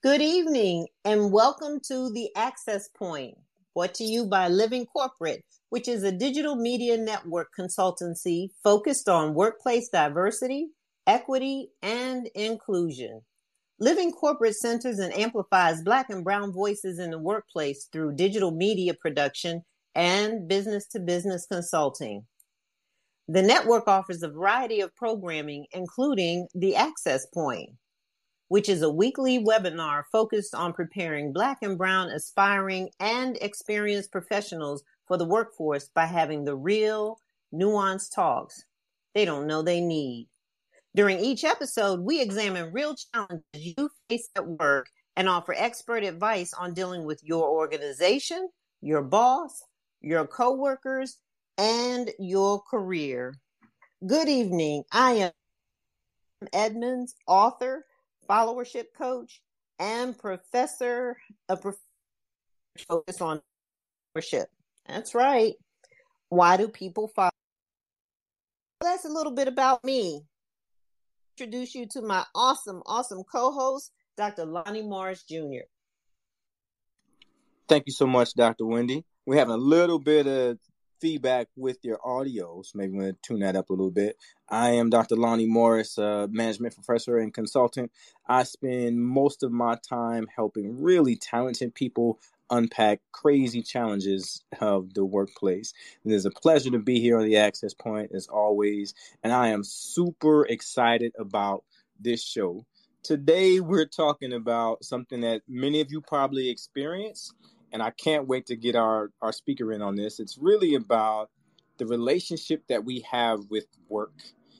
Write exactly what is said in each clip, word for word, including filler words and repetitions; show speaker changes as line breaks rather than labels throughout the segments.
Good evening and welcome to The Access Point, brought to you by Living Corporate, which is a digital media network consultancy focused on workplace diversity, equity, and inclusion. Living Corporate centers and amplifies Black and Brown voices in the workplace through digital media production and business-to-business consulting. The network offers a variety of programming, including The Access Point, which is a weekly webinar focused on preparing Black and Brown aspiring and experienced professionals for the workforce by having the real, nuanced talks they don't know they need. During each episode, we examine real challenges you face at work and offer expert advice on dealing with your organization, your boss, your coworkers, and your career. Good evening. I am Edmonds, author, followership coach, and professor of focus on followership. That's right. Why do people follow? That's a little bit about me. Introduce you to my awesome, awesome co-host, Doctor Lonnie Morris Junior
Thank you so much, Doctor Wendy. We're having a little bit of feedback with your audio, so maybe we're going to tune that up a little bit. I am Doctor Lonnie Morris, uh, management professor and consultant. I spend most of my time helping really talented people unpack crazy challenges of the workplace. It is a pleasure to be here on the Access Point as always, and I am super excited about this show. Today, we're talking about something that many of you probably experience, and I can't wait to get our, our speaker in on this. It's really about the relationship that we have with work,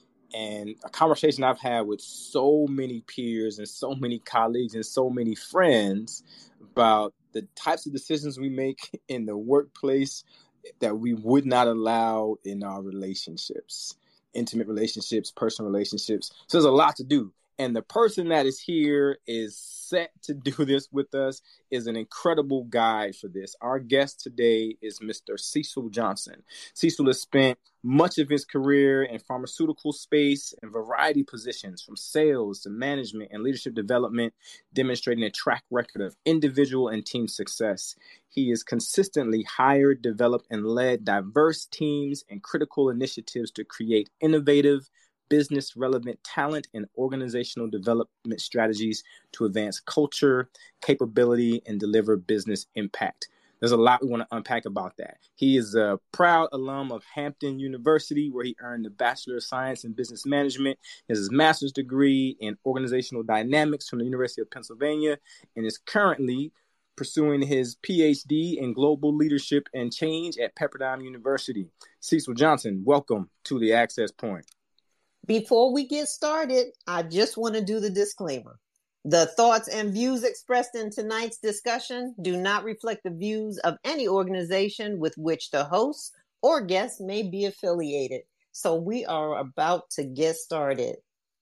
and a conversation I've had with so many peers and so many colleagues and so many friends about the types of decisions we make in the workplace that we would not allow in our relationships, intimate relationships, personal relationships. So there's a lot to do. And the person that is here is set to do this with us, is an incredible guide for this. Our guest today is Mister Cecil Johnson. Cecil has spent much of his career in pharmaceutical space and variety positions from sales to management and leadership development, demonstrating a track record of individual and team success. He has consistently hired, developed, and led diverse teams and critical initiatives to create innovative, business relevant talent and organizational development strategies to advance culture, capability, and deliver business impact. There's a lot we want to unpack about that. He is a proud alum of Hampton University, where he earned the Bachelor of Science in Business Management, his master's degree in organizational dynamics from the University of Pennsylvania, and is currently pursuing his P H D in global leadership and change at Pepperdine University. Cecil Johnson, welcome to the Access Point.
Before we get started, I just want to do the disclaimer. The thoughts and views expressed in tonight's discussion do not reflect the views of any organization with which the host or guest may be affiliated. So we are about to get started.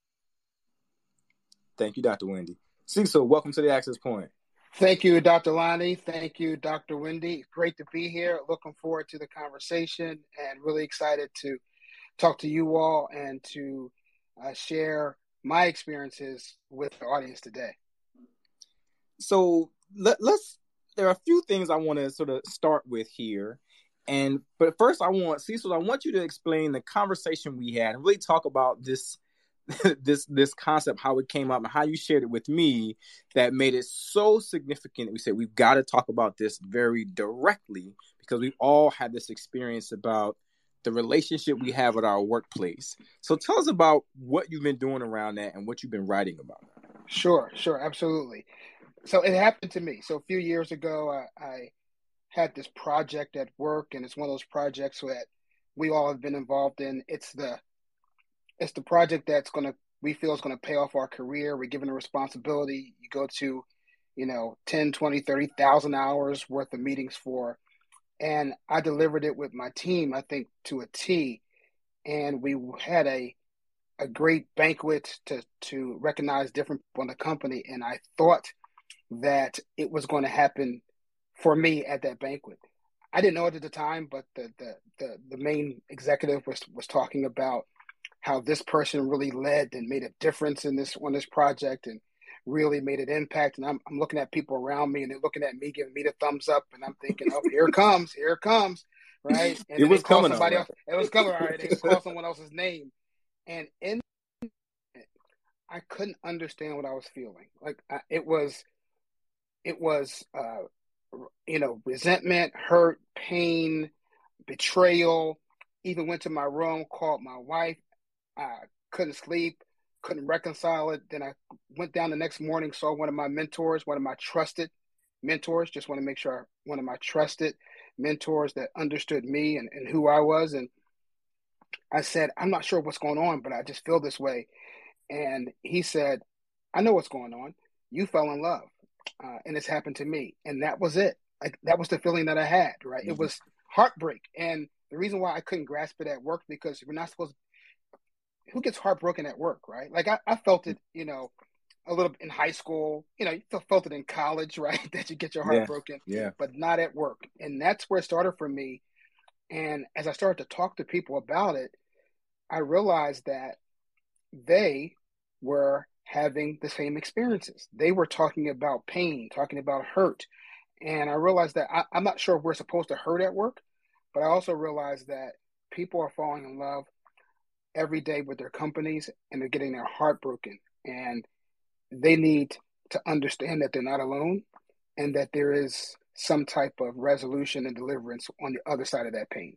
Thank you, Doctor Wendy. Cecil, welcome to the Access Point.
Thank you, Doctor Lonnie. Thank you, Doctor Wendy. Great to be here. Looking forward to the conversation and really excited to talk to you all and to uh, share my experiences with the audience today.
So let, let's, there are a few things I want to sort of start with here. And, but first I want, Cecil, I want you to explain the conversation we had and really talk about this, this, this concept, how it came up and how you shared it with me that made it so significant that we said, we've got to talk about this very directly because we've all had this experience about the relationship we have at our workplace. So tell us about what you've been doing around that and what you've been writing about.
Sure, sure, absolutely. So it happened to me. So a few years ago, I, I had this project at work, and it's one of those projects that we all have been involved in. It's the it's the project that's going to, we feel is going to pay off our career. We're given a responsibility. You go to, you know, ten, twenty, thirty thousand hours worth of meetings for. And I delivered it with my team, I think, to a T. And we had a a great banquet to, to recognize different people in the company. And I thought that it was going to happen for me at that banquet. I didn't know it at the time, but the the the, the main executive was, was talking about how this person really led and made a difference in this on this project and really made an impact. And I'm, I'm looking at people around me and they're looking at me, giving me the thumbs up. And I'm thinking, oh, here it comes, here it comes. Right. And
it
then
was
they call
coming
somebody
else.
It was coming. All right. They call someone else's name. And in it, I couldn't understand what I was feeling. Like I, it was, it was, uh, you know, resentment, hurt, pain, betrayal. Even went to my room, called my wife. I couldn't sleep, couldn't reconcile it. Then I went down the next morning, saw one of my mentors, one of my trusted mentors. Just want to make sure one of my trusted mentors that understood me and, and who I was. And I said, I'm not sure what's going on, but I just feel this way. And he said, I know what's going on. You fell in love. Uh, and it's happened to me. And that was it. Like that was the feeling that I had, right? Mm-hmm. It was heartbreak. And the reason why I couldn't grasp it at work, because we're not supposed to, who gets heartbroken at work, right? Like I, I felt it, you know, a little in high school, you know, you felt it in college, right? That you get your heart
yeah,
broken,
yeah.
but not at work. And that's where it started for me. And as I started to talk to people about it, I realized that they were having the same experiences. They were talking about pain, talking about hurt. And I realized that I, I'm not sure if we're supposed to hurt at work, but I also realized that people are falling in love every day with their companies and they're getting their heart broken. And they need to understand that they're not alone and that there is some type of resolution and deliverance on the other side of that pain.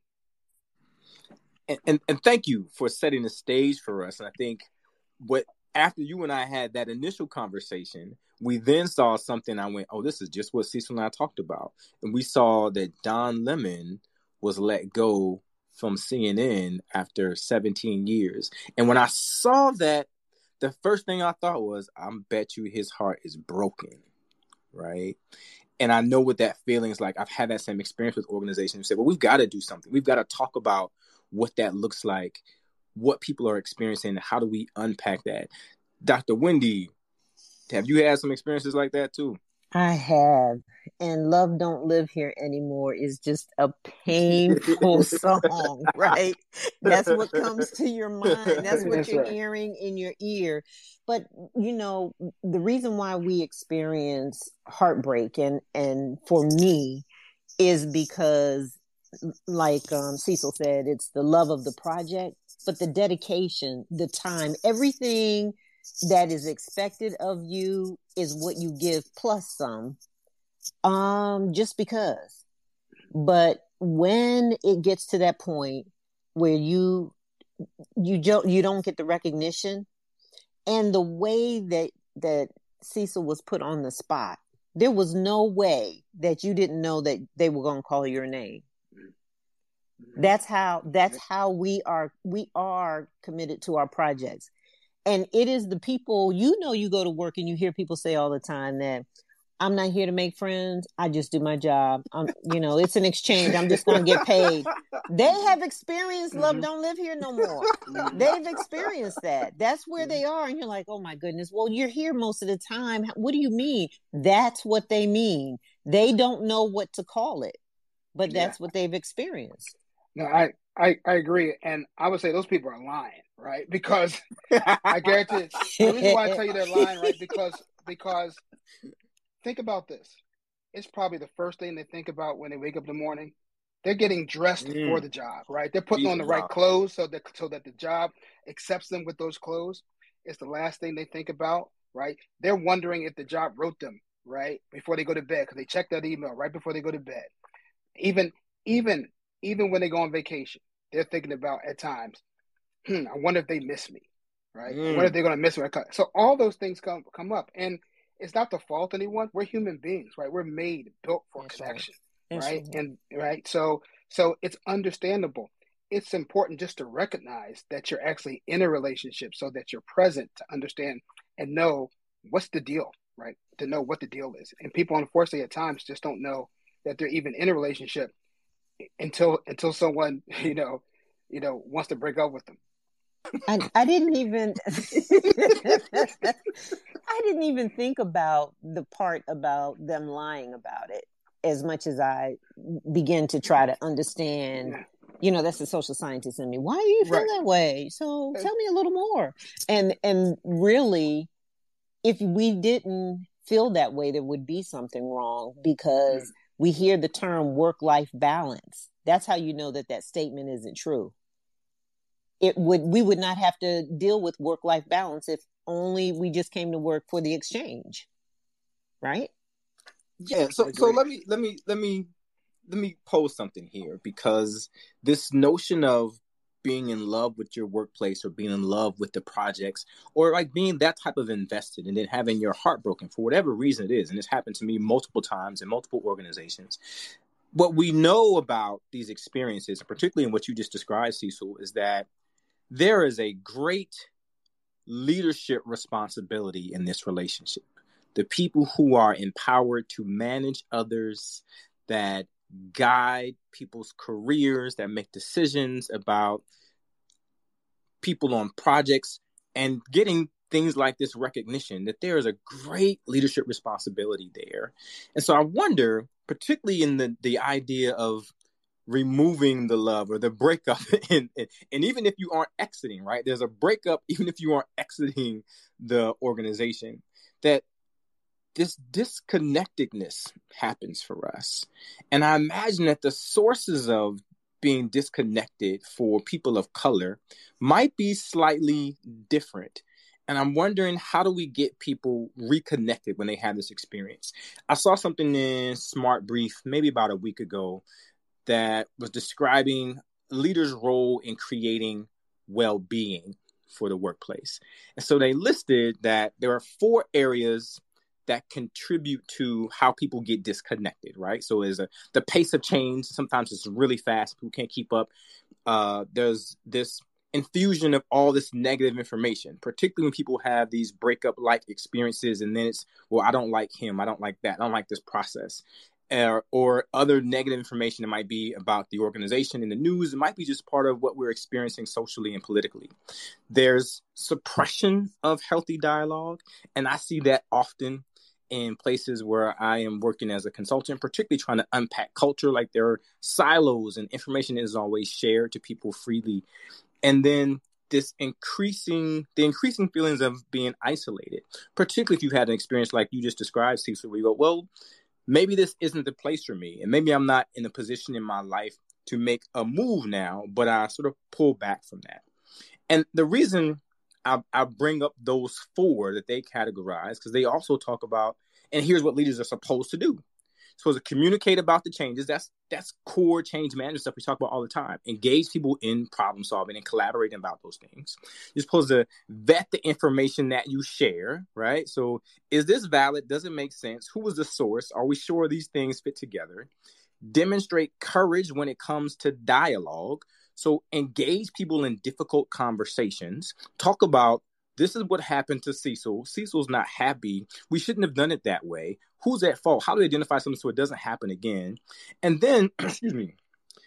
And, and, and thank you for setting the stage for us. And I think what after you and I had that initial conversation, we then saw something. I went, oh, this is just what Cecil and I talked about. And we saw that Don Lemon was let go from C N N after seventeen years. And when I saw that, the first thing I thought was, I bet you his heart is broken, right? And I know what that feeling is like. I've had that same experience with organizations who say, well, we've got to do something. We've got to talk about what that looks like, what people are experiencing, how do we unpack that? Doctor Wendy, have you had some experiences like that too?
I have. And Love Don't Live Here Anymore is just a painful song, right? That's what comes to your mind. That's what
That's
you're
right.
hearing in your ear. But, you know, the reason why we experience heartbreak and, and for me is because, like um, Cecil said, it's the love of the project, but the dedication, the time, everything that is expected of you is what you give plus some, um, just because. But when it gets to that point where you you don't you don't get the recognition, and the way that that Cecil was put on the spot, there was no way that you didn't know that they were going to call your name. That's how that's how we are we are committed to our projects. And it is the people, you know, you go to work and you hear people say all the time that I'm not here to make friends. I just do my job. I'm, you know, it's an exchange. I'm just going to get paid. They have experienced Love Don't Live Here no more. They've experienced that. That's where they are. And you're like, oh my goodness. Well, you're here most of the time. What do you mean? That's what they mean. They don't know what to call it, but that's yeah. what they've experienced.
No, I, I, I agree. And I would say those people are lying, right? Because I guarantee the reason why I tell you they're lying, right? Because, because think about this. It's probably the first thing they think about when they wake up in the morning. They're getting dressed mm. for the job, right? They're putting on the right clothes so that, so that the job accepts them with those clothes. It's the last thing they think about, right? They're wondering if the job wrote them, right? Before they go to bed, because they check that email right before they go to bed. Even, even, Even when they go on vacation, they're thinking about at times, hmm, I wonder if they miss me, right? Mm. I wonder if they're going to miss me. So all those things come come up. And it's not the fault of anyone. We're human beings, right? We're made, built for That's connection, right? right? And right. So so it's understandable. It's important just to recognize that you're actually in a relationship so that you're present to understand and know what's the deal, right? To know what the deal is. And people, unfortunately, at times just don't know that they're even in a relationship until until someone you know you know wants to break up with them.
I, I didn't even I didn't even think about the part about them lying about it as much as I begin to try to understand. Yeah. You know, that's the social scientist in me. Why do you feel right. that way? So tell me a little more. And and really, if we didn't feel that way, there would be something wrong, because mm. we hear the term work-life balance. That's how you know that that statement isn't true. It would, we would not have to deal with work-life balance if only we just came to work for the exchange, right?
Yeah. So, so let me, let me, let me, let me pose something here, because this notion of being in love with your workplace, or being in love with the projects, or like being that type of invested and then having your heart broken for whatever reason it is. And it's happened to me multiple times in multiple organizations. What we know about these experiences, particularly in what you just described, Cecil, is that there is a great leadership responsibility in this relationship. The people who are empowered to manage others, that guide people's careers, that make decisions about people on projects, and getting things like this recognition, that there is a great leadership responsibility there. And so I wonder, particularly in the, the idea of removing the love or the breakup, and, and, and even if you aren't exiting, right? There's a breakup, even if you aren't exiting the organization, that this disconnectedness happens for us. And I imagine that the sources of being disconnected for people of color might be slightly different. And I'm wondering, how do we get people reconnected when they have this experience? I saw something in Smart Brief maybe about a week ago that was describing leaders' role in creating well-being for the workplace. And so they listed that there are four areas that contribute to how people get disconnected, right? So there's a, the pace of change. Sometimes it's really fast. People can't keep up. Uh, there's this infusion of all this negative information, particularly when people have these breakup-like experiences. And then it's, well, I don't like him. I don't like that. I don't like this process. Uh, or other negative information that might be about the organization in the news. It might be just part of what we're experiencing socially and politically. There's suppression of healthy dialogue. And I see that often in places where I am working as a consultant, particularly trying to unpack culture. Like, there are silos and information is always shared to people freely. And then this increasing, the increasing feelings of being isolated, particularly if you've had an experience like you just described, Cecil, where you go, well, maybe this isn't the place for me. And maybe I'm not in a position in my life to make a move now, but I sort of pull back from that. And the reason I, I bring up those four that they categorize, because they also talk about, and here's what leaders are supposed to do. Supposed to communicate about the changes. That's that's core change management stuff we talk about all the time. Engage people in problem solving and collaborating about those things. You're supposed to vet the information that you share, right? So is this valid? Does it make sense? Who was the source? Are we sure these things fit together? Demonstrate courage when it comes to dialogue. So engage people in difficult conversations. Talk about, this is what happened to Cecil. Cecil's not happy. We shouldn't have done it that way. Who's at fault? How do we identify something so it doesn't happen again? And then, excuse me,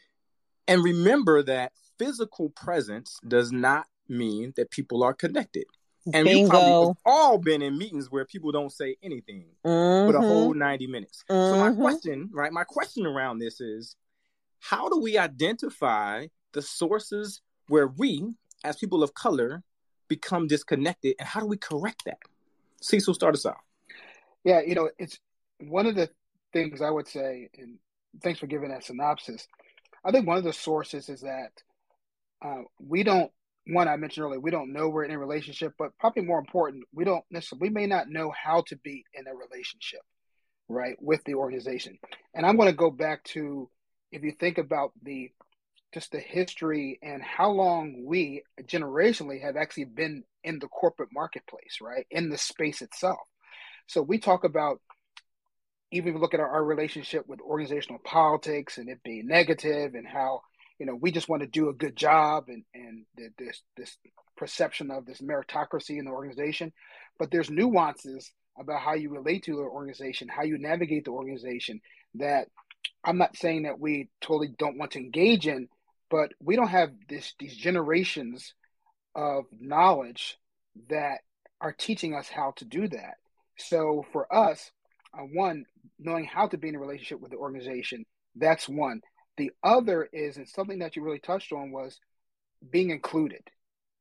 and remember that physical presence does not mean that people are connected. And
Bingo.
we probably have all been in meetings where people don't say anything
mm-hmm.
for the whole ninety minutes.
Mm-hmm.
So my question, right, my question around this is, how do we identify the sources where we, as people of color, become disconnected, and how do we correct that? Cecil, start us out.
Yeah, you know, it's one of the things I would say, and thanks for giving that synopsis. I think one of the sources is that uh, we don't, one I mentioned earlier, we don't know we're in a relationship, but probably more important, we don't necessarily, we may not know how to be in a relationship, right, with the organization. And I'm going to go back to, if you think about the just the history and how long we generationally have actually been in the corporate marketplace, right, in the space itself. So we talk about, even if we look at our, our relationship with organizational politics and it being negative, and how, you know, we just want to do a good job, and, and the, this, this perception of this meritocracy in the organization. But there's nuances about how you relate to the organization, how you navigate the organization, that I'm not saying that we totally don't want to engage in, but we don't have this these generations of knowledge that are teaching us how to do that. So for us, uh, one, knowing how to be in a relationship with the organization, that's one. The other is, and something that you really touched on, was being included.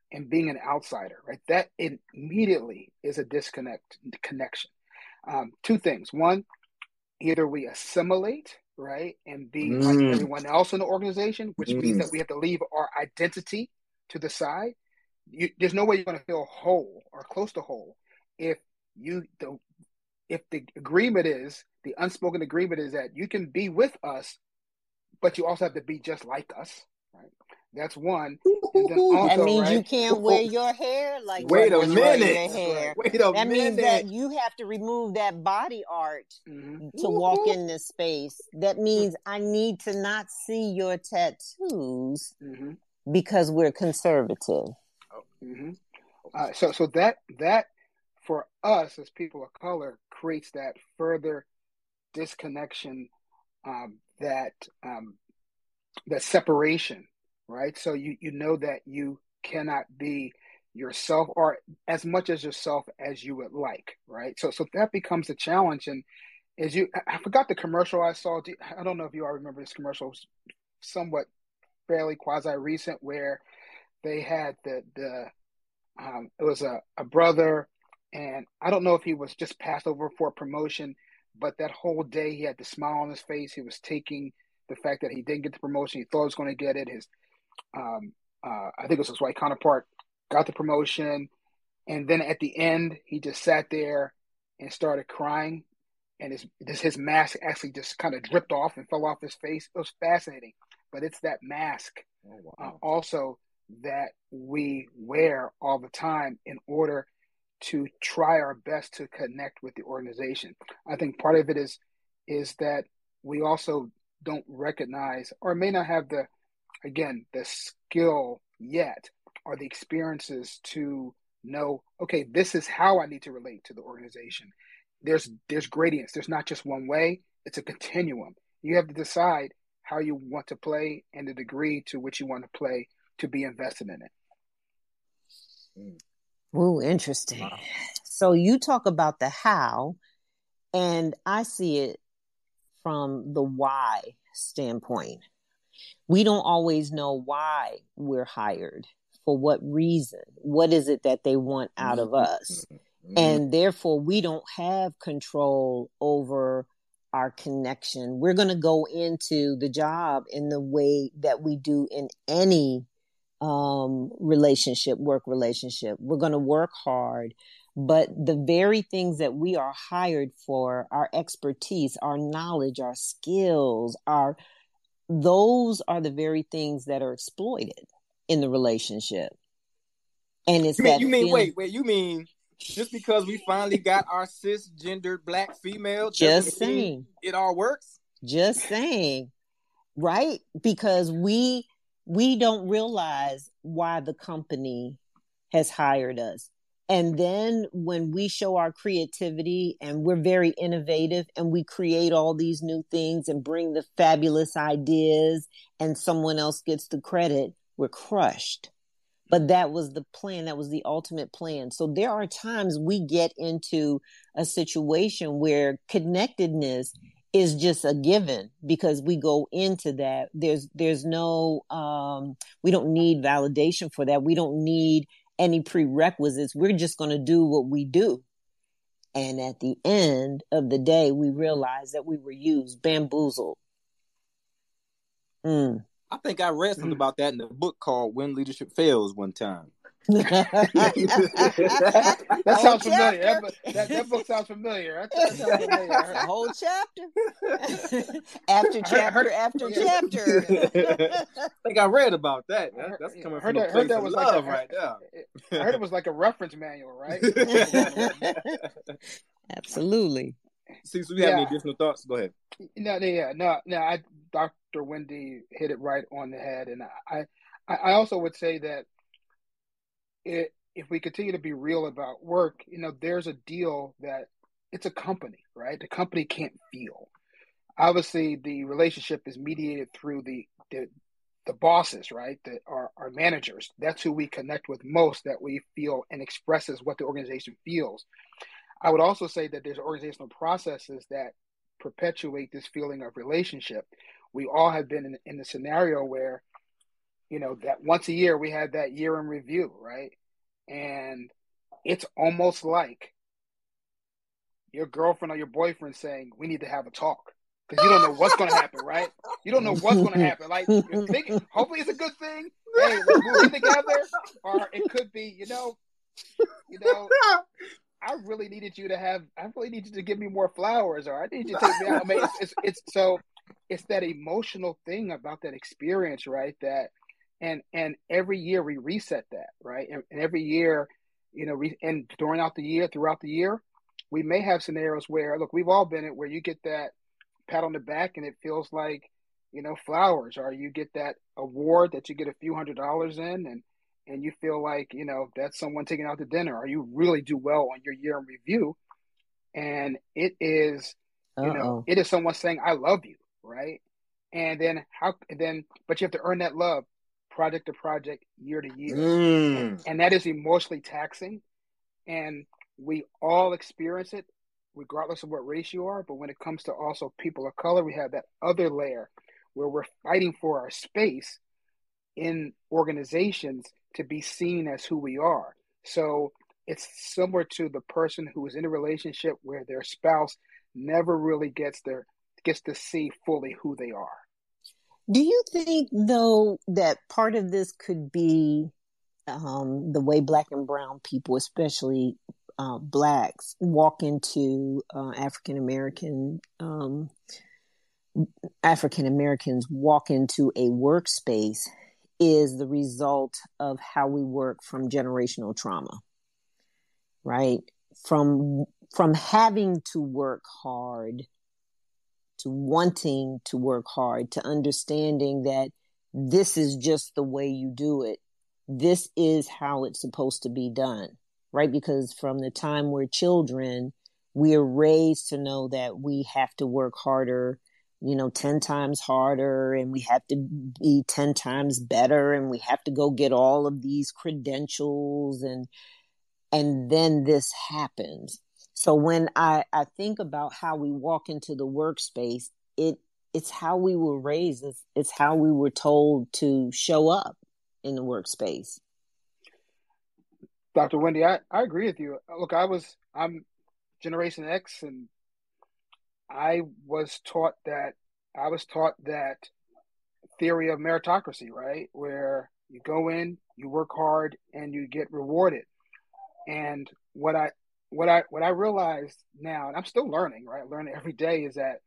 and being an outsider, right? That immediately is a disconnect connection. Um, two things. One, either we assimilate, right, and be mm. like everyone else in the organization, which mm. means that we have to leave our identity to the side. You, there's no way you're going to feel whole or close to whole if you the if the agreement is the unspoken agreement is that you can be with us, but you also have to be just like us, right? That's one. And then also,
that means
right,
you can't wear your hair like
wait
you
a minute.
Your hair.
Wait a
that
minute.
means that you have to remove that body art mm-hmm. to walk in this space. That means mm-hmm. I need to not see your tattoos mm-hmm. because we're conservative.
Mm-hmm. Uh, so, so that that for us as people of color creates that further disconnection, um, that um, that separation, right? So you you know that you cannot be yourself or as much as yourself as you would like, right? So so that becomes a challenge. And as you, I forgot the commercial I saw. I don't know if you all remember this commercial. It was somewhat fairly quasi recent where they had the the um, it was a, a brother, and I don't know if he was just passed over for a promotion, but that whole day he had the smile on his face. He was taking the fact that he didn't get the promotion. He thought he was going to get it. His, um, uh, I think it was his white counterpart, got the promotion, and then at the end he just sat there and started crying, and his this, his mask actually just kind of dripped off and fell off his face. It was fascinating, but it's that mask oh, wow. uh, also that we wear all the time in order to try our best to connect with the organization. I think part of it is is that we also don't recognize or may not have the, again, the skill yet or the experiences to know, okay, this is how I need to relate to the organization. There's there's gradients. There's not just one way. It's a continuum. You have to decide how you want to play and the degree to which you want to play to be invested in it.
Ooh, interesting. Wow. So you talk about the how, and I see it from the why standpoint. We don't always know why we're hired, for what reason, what is it that they want out of us? Mm-hmm. And therefore we don't have control over our connection. We're going to go into the job in the way that we do in any um, relationship, work relationship. We're going to work hard, but the very things that we are hired for, our expertise, our knowledge, our skills, our, those are the very things that are exploited in the relationship. And it's
you mean,
that
you mean,
feeling,
wait, wait, you mean just because we finally got our cisgendered black female,
just saying
it all works?
Just saying, right? Because we, we don't realize why the company has hired us. And then when we show our creativity and we're very innovative and we create all these new things and bring the fabulous ideas and someone else gets the credit, we're crushed. But that was the plan. That was the ultimate plan. So there are times we get into a situation where connectedness is just a given because we go into that. There's, there's no, um, we don't need validation for that. We don't need any prerequisites. We're just going to do what we do. And at the end of the day, we realize that we were used, bamboozled.
Mm. I think I read something mm. about that in a book called When Leadership Fails one time.
that, that sounds familiar. That, that, that book sounds familiar. That, that sounds familiar.
A whole chapter. after chapter heard, after yeah. chapter.
I think I read about that. that that's coming from a place that was love like a, right there.
I heard it was like a reference manual, right?
Absolutely.
See, so we have yeah. any additional thoughts? Go ahead.
No, yeah, no, no. I, Doctor Wendy hit it right on the head, and I, I also would say that it, if we continue to be real about work, you know, there's a deal that it's a company, right? The company can't feel. Obviously, the relationship is mediated through the the, the bosses, right? The, our, our managers. That's who we connect with most, that we feel and expresses what the organization feels. I would also say that there's organizational processes that perpetuate this feeling of relationship. We all have been in, in the scenario where you know, that once a year we have that year in review, right? And it's almost like your girlfriend or your boyfriend saying, we need to have a talk. Because you don't know what's going to happen, right? You don't know what's going to happen. Like, you're thinking, hopefully it's a good thing. Hey, let's move in together. Or it could be, you know, you know, I really needed you to have, I really need you to give me more flowers, or I need you to take me out. I mean, it's, it's, it's so, it's that emotional thing about that experience, right? That, and, and every year we reset that, right? And, and every year, you know, re, and during out the year, throughout the year, we may have scenarios where, look, we've all been it, where you get that pat on the back and it feels like, you know, flowers, or you get that award that you get a few hundred dollars in, and and you feel like, you know, that's someone taking out to dinner, or you really do well on your year in review. And it is, you know,
Uh-oh.
it is someone saying, I love you, right? And then how, then, but you have to earn that love project to project, year to year.
Mm.
And, and that is emotionally taxing. And we all experience it, regardless of what race you are. But when it comes to also people of color, we have that other layer where we're fighting for our space in organizations to be seen as who we are. So it's similar to the person who is in a relationship where their spouse never really gets their gets to see fully who they are.
Do you think, though, that part of this could be um, the way Black and brown people, especially uh, Blacks, walk into uh, African American um, African Americans walk into a workspace is the result of how we work from generational trauma, right? From from having to work hard, to wanting to work hard, to understanding that this is just the way you do it. This is how it's supposed to be done, right? Because from the time we're children, we are raised to know that we have to work harder, you know, ten times harder, and we have to be ten times better, and we have to go get all of these credentials, and and then this happens. So when I, I think about how we walk into the workspace, it it's how we were raised. It's, it's how we were told to show up in the workspace.
Doctor Wendy, I, I agree with you. Look, I was, I'm Generation X, and I was taught that, I was taught that theory of meritocracy, right? Where you go in, you work hard, and you get rewarded. And what I, what I, what I realized now, and I'm still learning, right? Learning every day, is that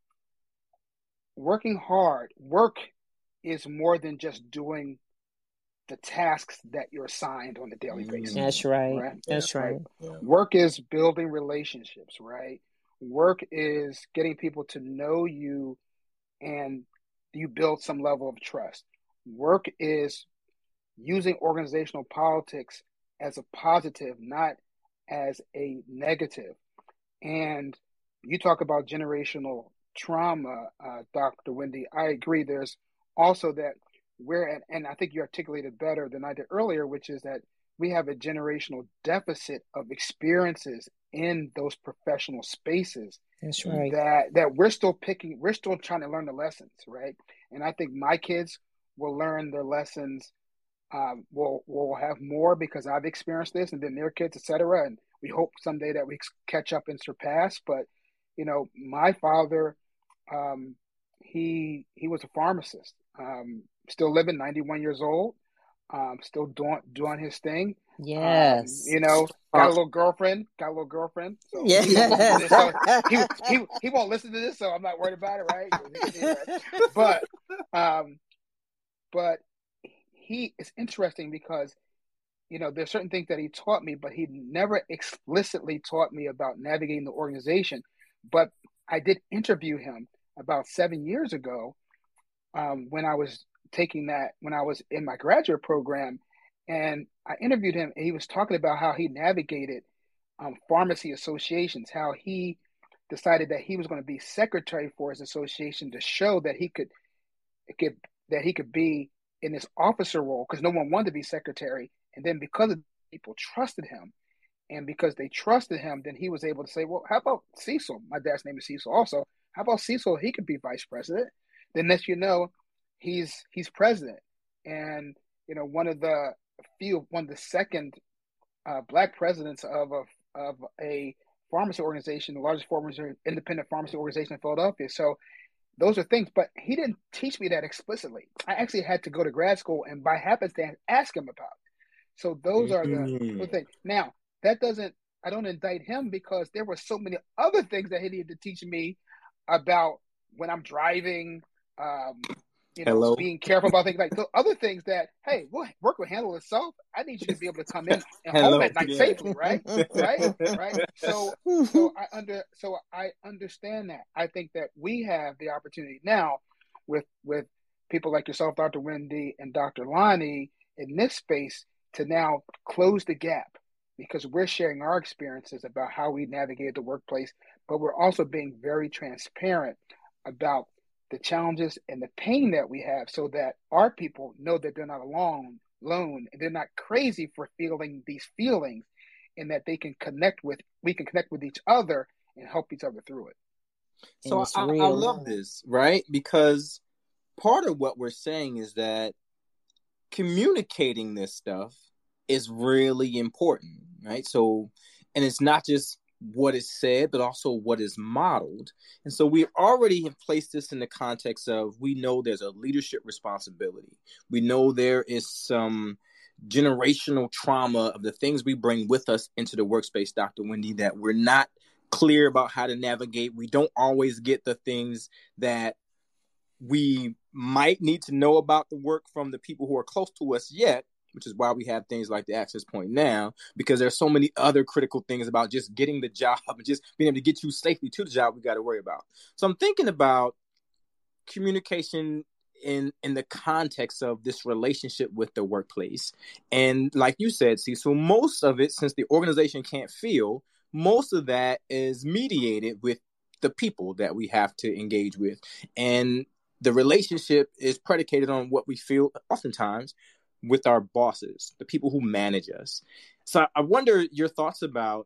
working hard, work is more than just doing the tasks that you're assigned on a daily basis.
That's right.
right?
That's right.
right. Work is building relationships, right? Work is getting people to know you, and you build some level of trust. Work is using organizational politics as a positive, not as a negative. And you talk about generational trauma, uh, Doctor Wendy. I agree. There's also that we're at, and I think you articulated better than I did earlier, which is that we have a generational deficit of experiences in those professional spaces.
That's right.
That that we're still picking, we're still trying to learn the lessons, right? And I think my kids will learn their lessons. Um, we'll we'll have more because I've experienced this, and then their kids, et cetera. And we hope someday that we catch up and surpass. But you know, my father, um, he he was a pharmacist, um, still living, ninety-one years old, um, still doing doing his thing.
Yes.
Um, you know, got a little girlfriend, got a little girlfriend. So
yeah.
he, won't listen to this, so he, he, he won't listen to this, so I'm not worried about it, right? But, um, but he is interesting because, you know, there's certain things that he taught me, but he never explicitly taught me about navigating the organization. But I did interview him about seven years ago um, when I was taking that, when I was in my graduate program. And I interviewed him, and he was talking about how he navigated um, pharmacy associations, how he decided that he was going to be secretary for his association to show that he could, could that he could be in this officer role, because no one wanted to be secretary. And then because of people trusted him, and because they trusted him, then he was able to say, well, how about Cecil? My dad's name is Cecil also. How about Cecil? He could be vice president. Then next you know, he's he's president. and you know, one of the few, one of the second uh, black presidents of a of a pharmacy organization, the largest pharmacy independent pharmacy organization in Philadelphia. So those are things, but he didn't teach me that explicitly. I actually had to go to grad school and by happenstance ask him about it. So those are the, the
Mm.
things. Now, that doesn't, I don't indict him because there were so many other things that he needed to teach me about when I'm driving, um, you know,
Hello.
being careful about things like the other things that, hey, well, work will handle itself. I need you to be able to come in and
Hello.
home at night
Yeah.
safely, right? Right? Right? So so I under so I understand that. I think that we have the opportunity now with with people like yourself, Doctor Wendy, and Doctor Lonnie in this space to now close the gap because we're sharing our experiences about how we navigate the workplace, but we're also being very transparent about the challenges and the pain that we have so that our people know that they're not alone, alone, and they're not crazy for feeling these feelings and that they can connect with, we can connect with each other and help each other through it.
So I, I love this, right? Because part of what we're saying is that communicating this stuff is really important, right? So, and it's not just what is said, but also what is modeled. And so we already have placed this in the context of, we know there's a leadership responsibility. We know there is some generational trauma of the things we bring with us into the workspace, Doctor Wendy, that we're not clear about how to navigate. We don't always get the things that we might need to know about the work from the people who are close to us yet, which is why we have things like the Access Point now, because there's so many other critical things about just getting the job and just being able to get you safely to the job we got to worry about. So I'm thinking about communication in in the context of this relationship with the workplace. And like you said, see, so most of it, since the organization can't feel, most of that is mediated with the people that we have to engage with. And the relationship is predicated on what we feel oftentimes with our bosses, the people who manage us. So I wonder your thoughts about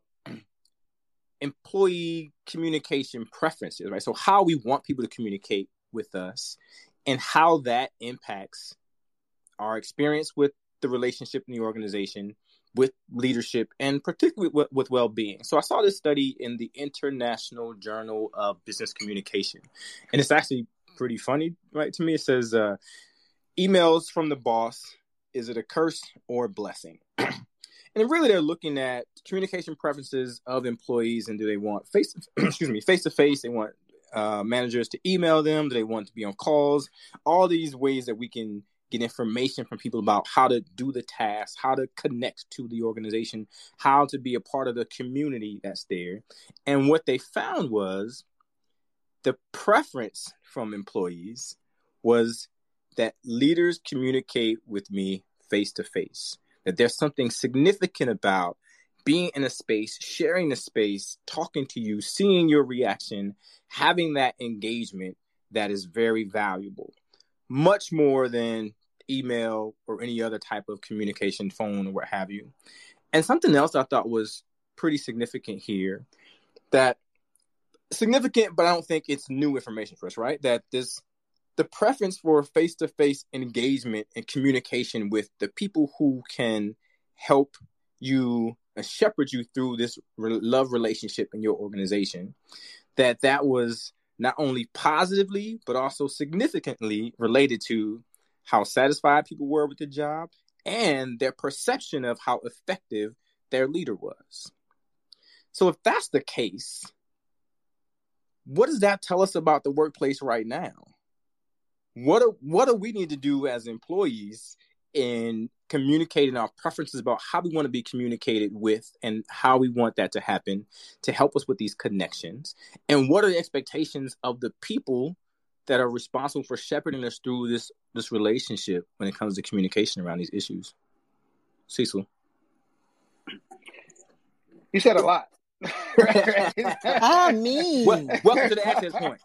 employee communication preferences, right? So how we want people to communicate with us and how that impacts our experience with the relationship in the organization, with leadership, and particularly with, with well-being. So I saw this study in the International Journal of Business Communication, and it's actually pretty funny, right? To me, it says, uh, emails from the boss, is it a curse or a blessing? And really, they're looking at communication preferences of employees, and do they want face, excuse me, face to face? They want uh, managers to email them. Do they want to be on calls? All these ways that we can get information from people about how to do the task, how to connect to the organization, how to be a part of the community that's there. And what they found was the preference from employees was that leaders communicate with me face to face. That there's something significant about being in a space, sharing the space, talking to you, seeing your reaction, having that engagement that is very valuable, much more than email or any other type of communication, phone or what have you. And something else I thought was pretty significant here, that significant, but I don't think it's new information for us, right? That this the preference for face-to-face engagement and communication with the people who can help you and shepherd you through this re- love relationship in your organization, that that was not only positively, but also significantly related to how satisfied people were with the job and their perception of how effective their leader was. So if that's the case, what does that tell us about the workplace right now? What do, what do we need to do as employees in communicating our preferences about how we want to be communicated with and how we want that to happen to help us with these connections? And what are the expectations of the people that are responsible for shepherding us through this, this relationship when it comes to communication around these issues? Cecil.
You said a lot.
I mean,
well, welcome to the Access Point.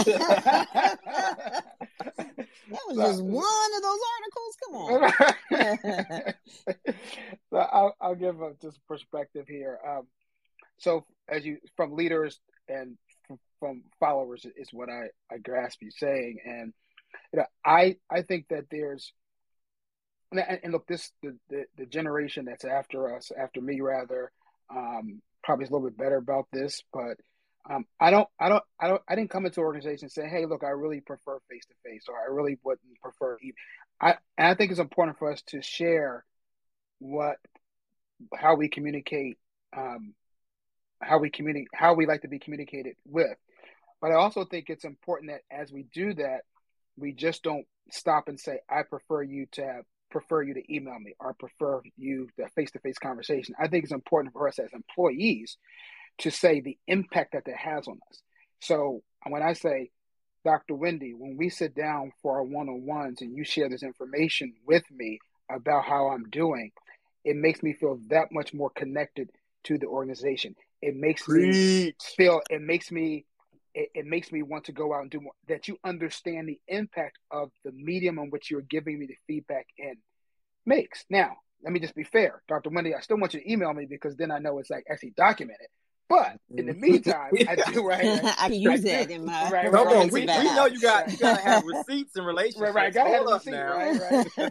That was just one of those articles. Come
on. So I'll, I'll give a, just perspective here. Um, so as you, from leaders and from, from followers is what I, I grasp you saying. And you know, I, I think that there's and, and look, this the, the the generation that's after us, after me rather, um, probably is a little bit better about this. But um, I don't, I don't, I don't, I didn't come into an organization and say, hey, look, I really prefer face to face, or I really wouldn't prefer. E-. I and I think it's important for us to share what how we communicate, um, how we communicate, how we like to be communicated with. But I also think it's important that as we do that, we just don't stop and say, I prefer you to have, prefer you to email me, or prefer you to face-to-face conversation. I think it's important for us as employees to say the impact that that has on us. So when I say, Doctor Wendy, when we sit down for our one-on-ones and you share this information with me about how I'm doing, it makes me feel that much more connected to the organization. It makes
Preach.
me feel, it makes me, it, it makes me want to go out and do more, that you understand the impact of the medium on which you're giving me the feedback in makes. Now, let me just be fair. Doctor Wendy, I still want you to email me because then I know it's like actually documented. But in the meantime, I do, right? I,
I can use
I
that
do,
in my
right,
Come
right,
on,
right,
we,
right,
we know you got
right.
you gotta have receipts and relationships.
Right, right. Gotta have
Hold
a
up
receipt,
now.
right, right.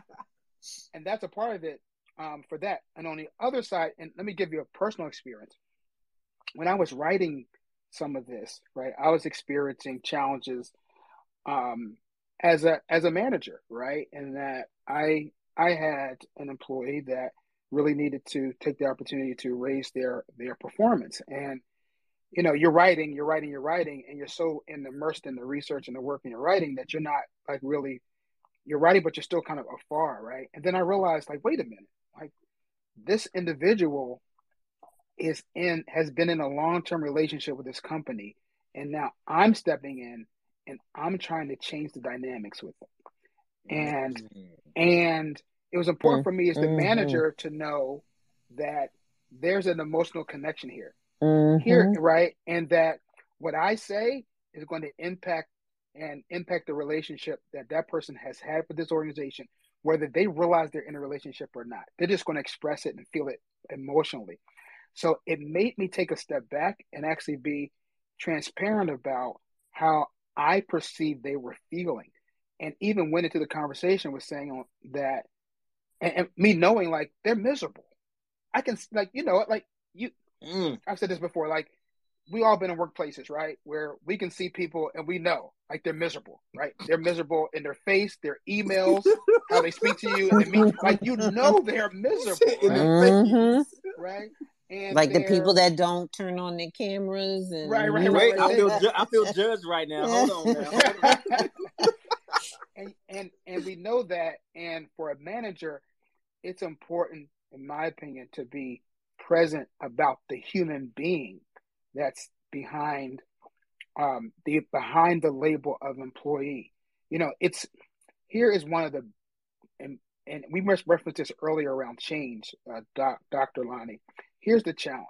And that's a part of it um, for that. And on the other side, and let me give you a personal experience. When I was writing some of this, right, I was experiencing challenges um, as a as a manager, right, and that I I had an employee that really needed to take the opportunity to raise their their performance. And you know, you're writing, you're writing, you're writing, and you're so immersed in the research and the work and you're writing that you're not like really you're writing, but you're still kind of afar, right? And then I realized, like, wait a minute, like this individual is in has been in a long-term relationship with this company, and now I'm stepping in and I'm trying to change the dynamics with them. And and it was important for me as the
Mm-hmm.
manager to know that there's an emotional connection here.
Mm-hmm.
Here, right? And that what I say is going to impact and impact the relationship that that person has had with this organization, whether they realize they're in a relationship or not. They're just going to express it and feel it emotionally. So it made me take a step back and actually be transparent about how I perceived they were feeling. And even went into the conversation with saying that, and, and me knowing like they're miserable. I can, like, you know, like you,
Mm.
I've said this before, like we all been in workplaces, right? Where we can see people and we know like they're miserable, right? They're miserable in their face, their emails, how they speak to you, and me, like, you know, they're miserable,
In
right?
Mm-hmm.
Right? And
like the
they're-
people that don't turn on their cameras and
Right, right,
mute
right,
Wait,
right.
I feel ju- I feel judged right now. Hold on now. Hold on.
and and and we know that, and for a manager, it's important, in my opinion, to be present about the human being that's behind um the behind the label of employee. You know, it's here is one of the and and we must reference this earlier around change, uh, doc, Doctor Lonnie. Here's the challenge.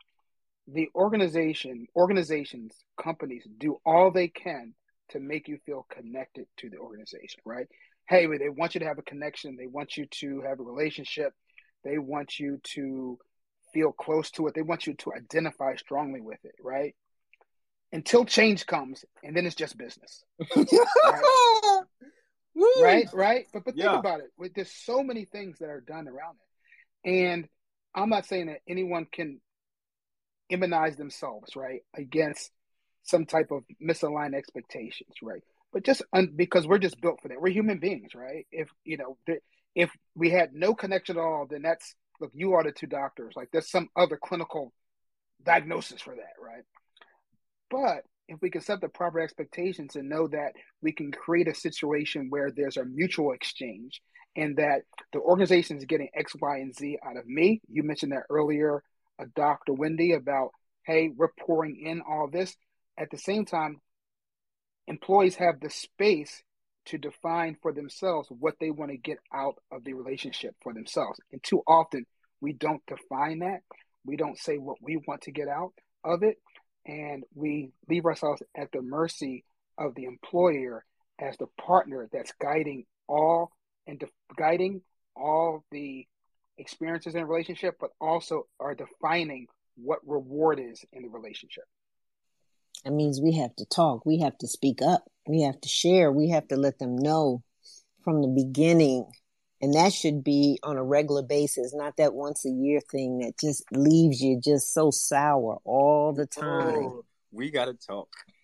The organization, organizations, companies do all they can to make you feel connected to the organization, right? Hey, they want you to have a connection. They want you to have a relationship. They want you to feel close to it. They want you to identify strongly with it, right? Until change comes, and then it's just business. Right? right, right. But but
Yeah.
think about it. There's so many things that are done around it. And I'm not saying that anyone can immunize themselves, right, against some type of misaligned expectations, right? But just un- because we're just built for that. We're human beings, right? If, you know, th- if we had no connection at all, then that's, look, you are the two doctors. Like there's some other clinical diagnosis for that, right? But if we can set the proper expectations and know that we can create a situation where there's a mutual exchange and that the organization is getting X, Y, and Z out of me. You mentioned that earlier, uh, Doctor Wendy, about, hey, we're pouring in all this. At the same time, employees have the space to define for themselves what they want to get out of the relationship for themselves. And too often, we don't define that. We don't say what we want to get out of it. And we leave ourselves at the mercy of the employer as the partner that's guiding all and de- guiding all the experiences in a relationship, but also are defining what reward is in the relationship.
That means we have to talk. We have to speak up. We have to share. We have to let them know from the beginning And that should be on a regular basis, not that once a year thing that just leaves you just so sour all the time.
Oh, we got to talk.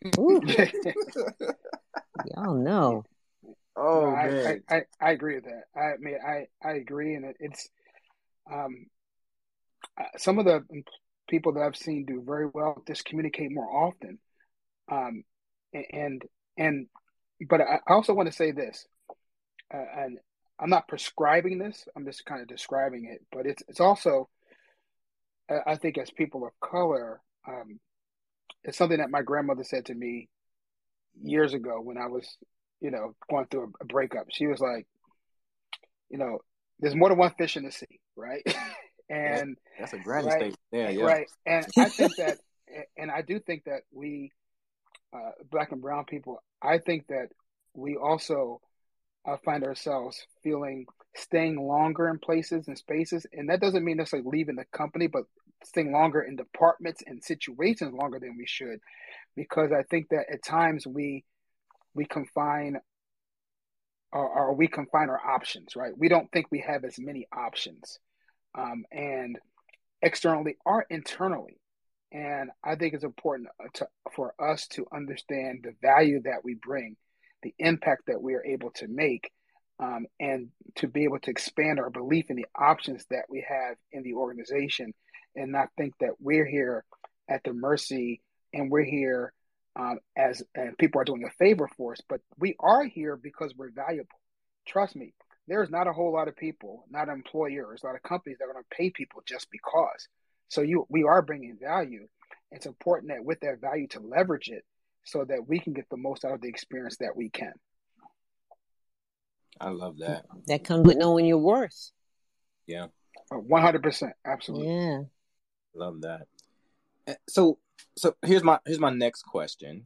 Y'all know.
Oh,
no, I,
man.
I, I, I agree with that. I mean, I, I agree. And it, it's um, some of the people that I've seen do very well just communicate more often. Um, and, and, but I also want to say this, uh, and I'm not prescribing this. I'm just kind of describing it, but it's, it's also, I think as people of color, um, it's something that my grandmother said to me years ago when I was, you know, going through a, a breakup. She was like, you know, there's more than one fish in the sea, right? and
that's a granny
right,
statement. Yeah, yeah.
Right. And I think that, and I do think that we, uh, Black and brown people, I think that we also uh, find ourselves feeling staying longer in places and spaces. And that doesn't mean necessarily leaving the company, but staying longer in departments and situations longer than we should. Because I think that at times we, we confine or, or we confine our options, right? We don't think we have as many options, um, and externally or internally. And I think it's important to, for us to understand the value that we bring, the impact that we are able to make, um, and to be able to expand our belief in the options that we have in the organization, and not think that we're here at the mercy and we're here um, as and people are doing a favor for us, but we are here because we're valuable. Trust me, there's not a whole lot of people, not employers, a lot of companies that are going to pay people just because. So you, we are bringing value. It's important that with that value to leverage it so that we can get the most out of the experience that we can.
I love that.
That comes with knowing your worth.
Yeah.
one hundred percent. Absolutely.
Yeah.
Love that. So, so here's my, here's my next question.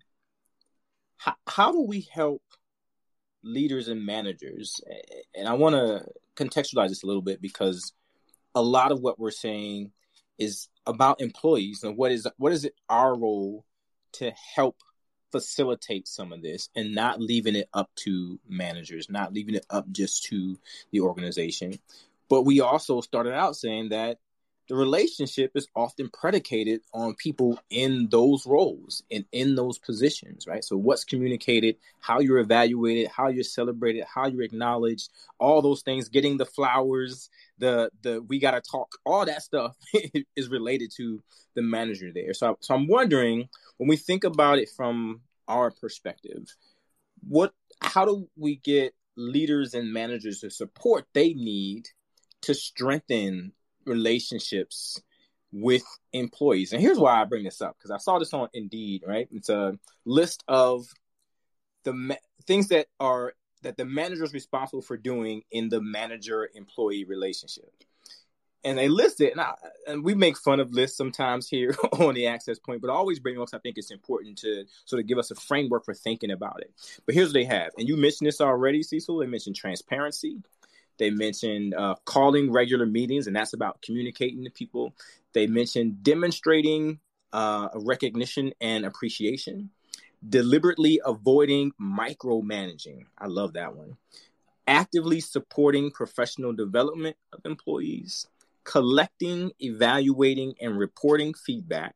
How, how do we help leaders and managers? And I want to contextualize this a little bit because a lot of what we're saying is about employees and what is, what is it our role to help facilitate some of this and not leaving it up to managers, not leaving it up just to the organization. But we also started out saying that the relationship is often predicated on people in those roles and in those positions, right? So what's communicated, how you're evaluated, how you're celebrated, how you're acknowledged, all those things, getting the flowers, the the we got to talk, all that stuff is related to the manager there. So, so I'm wondering, when we think about it from our perspective, what, how do we get leaders and managers the support they need to strengthen relationships with employees? And here's why I bring this up, because I saw this on Indeed, right? It's a list of the ma- things that are that the manager is responsible for doing in the manager-employee relationship. And they list it, and, I, and we make fun of lists sometimes here on the Access Point, but I always bring up, I think it's important to sort of give us a framework for thinking about it. But here's what they have. And you mentioned this already, Cecil. They mentioned transparency. They mentioned uh, calling regular meetings, and that's about communicating to people. They mentioned demonstrating uh, recognition and appreciation, deliberately avoiding micromanaging. I love that one. Actively supporting professional development of employees, collecting, evaluating, and reporting feedback,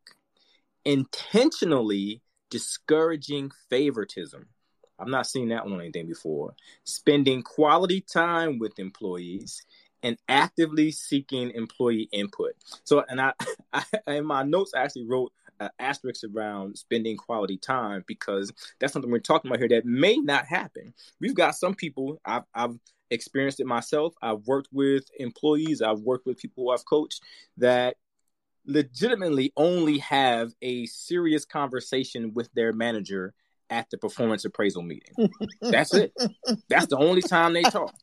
intentionally discouraging favoritism. I've not seen that one on anything before. Spending quality time with employees and actively seeking employee input. So, and I, I in my notes, I actually wrote uh, asterisks around spending quality time because that's something we're talking about here that may not happen. We've got some people, I've, I've experienced it myself. I've worked with employees. I've worked with people who I've coached that legitimately only have a serious conversation with their manager at the performance appraisal meeting. That's it. That's the only time they talk.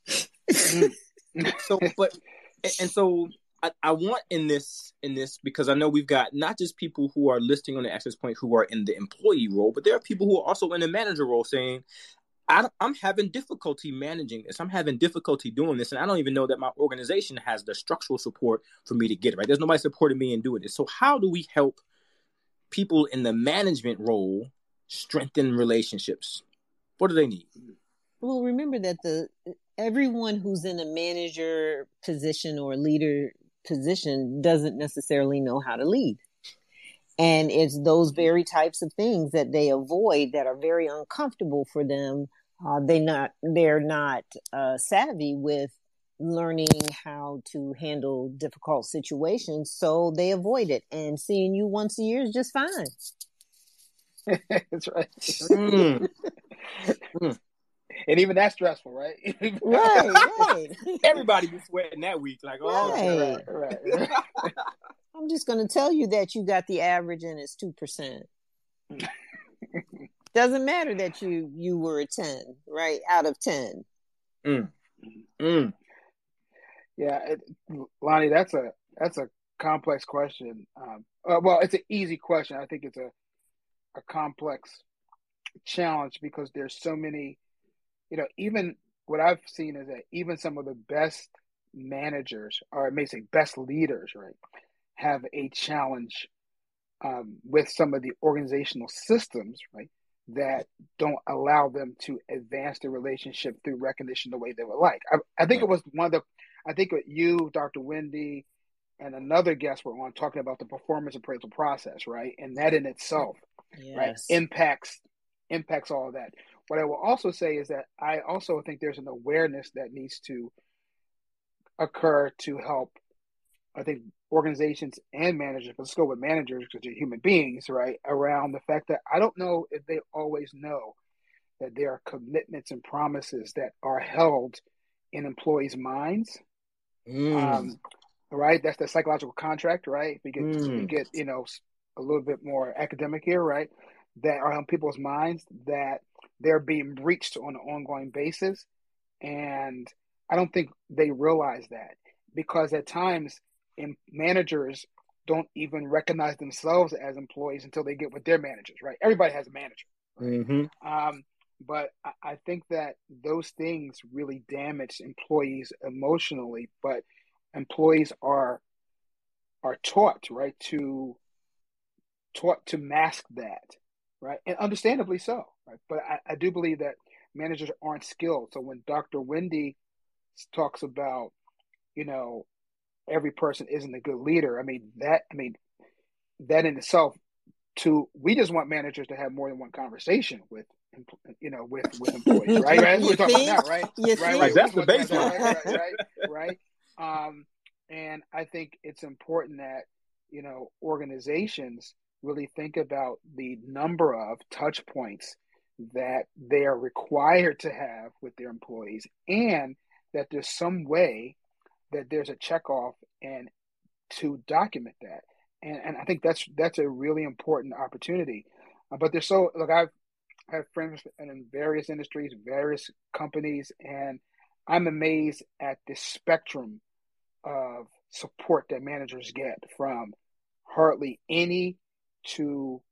So, but, and so I, I want in this, in this, because I know we've got not just people who are listing on the Access Point who are in the employee role, but there are people who are also in the manager role saying, I, I'm having difficulty managing this. I'm having difficulty doing this. And I don't even know that my organization has the structural support for me to get it right. There's nobody supporting me in doing this. So how do we help people in the management role strengthen relationships? What do they need?
Well, remember that the everyone who's in a manager position or leader position doesn't necessarily know how to lead. And it's those very types of things that they avoid that are very uncomfortable for them. Uh, they not, they're not uh, savvy with learning how to handle difficult situations, so they avoid it. And seeing you once a year is just fine.
That's right. Mm.
Mm.
And even that's stressful, right?
Right, right.
Everybody be sweating that week, like, oh,
right,
right, right.
I'm just going to tell you that you got the average and it's two percent. Doesn't matter that you you were a ten, right? Out of ten.
Mm. Mm.
Yeah, it, Lonnie, that's a that's a complex question. Um, uh, well, it's an easy question. I think it's a a complex challenge because there's so many. You know, even what I've seen is that even some of the best managers, or I may say best leaders, right, have a challenge um, with some of the organizational systems, right, that don't allow them to advance the relationship through recognition the way they would like. I, I think it was one of the, I think you, Doctor Wendy, and another guest were on talking about the performance appraisal process, right, and that in itself,
yes.
right, impacts impacts all of that. What I will also say is that I also think there's an awareness that needs to occur to help, I think, organizations and managers, but let's go with managers because they're human beings, right, around the fact that I don't know if they always know that there are commitments and promises that are held in employees' minds.
Mm.
Um, right? That's the psychological contract, right? We get,
Mm.
we get, you know, a little bit more academic here, right? That are on people's minds that they're being breached on an ongoing basis. And I don't think they realize that because at times in managers don't even recognize themselves as employees until they get with their managers, right? Everybody has a manager. Right?
Mm-hmm.
Um, but I, I think that those things really damage employees emotionally, but employees are are taught, right, to taught to mask that, right? And understandably so, right? But I, I do believe that managers aren't skilled. So when Doctor Wendy talks about, you know, every person isn't a good leader, I mean, that, I mean, that in itself, to, we just want managers to have more than one conversation with, you know, with, with employees, right? Right? That's what we're talking about now, right?
You
right,
like,
right.
That's the baseline.
Right, right, right, right. Um, and I think it's important that, you know, organizations really think about the number of touch points that they are required to have with their employees, and that there's some way that there's a checkoff and to document that. And, and I think that's that's a really important opportunity. Uh, but there's so look, I've I have friends in various industries, various companies, and I'm amazed at the spectrum of support that managers get, from hardly any to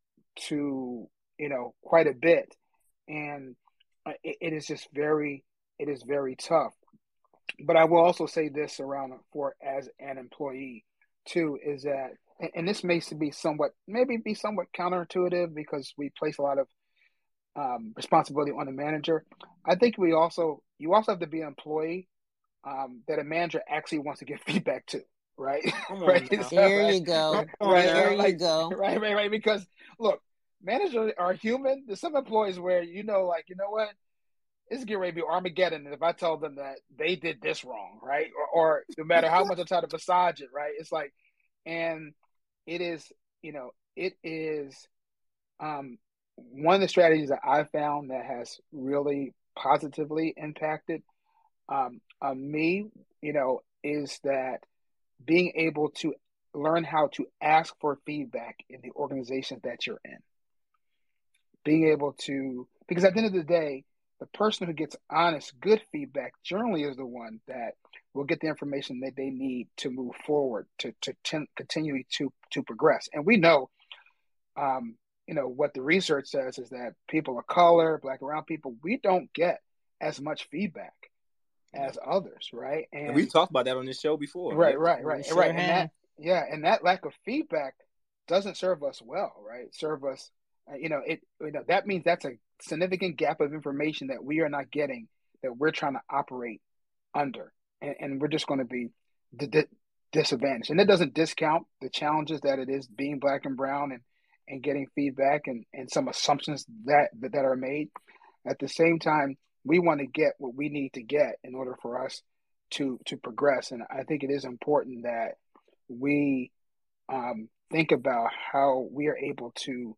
to you know quite a bit, and it, it is just very it is very tough. But I will also say this around for as an employee too, is that, and this may be somewhat maybe be somewhat counterintuitive because we place a lot of um, responsibility on the manager. I think we also you also have to be an employee um, that a manager actually wants to give feedback to. Right, right.
There
so, right?
you go.
Right,
there
right, like,
you go.
Right, right, right. Because look, managers are human. There's some employees where you know, like you know what, it's getting ready to be Armageddon, and if I tell them that they did this wrong, right, or, or no matter how much I try to massage it, right, it's like, and it is, you know, it is um, one of the strategies that I've found that has really positively impacted um, uh, me, you know, is that being able to learn how to ask for feedback in the organization that you're in. Being able to, because at the end of the day, the person who gets honest, good feedback generally is the one that will get the information that they need to move forward, to to ten, continue to to progress. And we know, um, you know, what the research says is that people of color, Black and brown people, we don't get as much feedback as others, right?
And, and we've talked about that on this show before.
Right,
yep.
right, right,
sure
right.
have.
And that, yeah, and that lack of feedback doesn't serve us well, right? Serve us, uh, you know, it. You know, that means that's a significant gap of information that we are not getting that we're trying to operate under, and, and we're just going to be d- d- disadvantaged. And it doesn't discount the challenges that it is being Black and brown and, and getting feedback and, and some assumptions that, that that are made. At the same time, we want to get what we need to get in order for us to to progress. And I think it is important that we um, think about how we are able to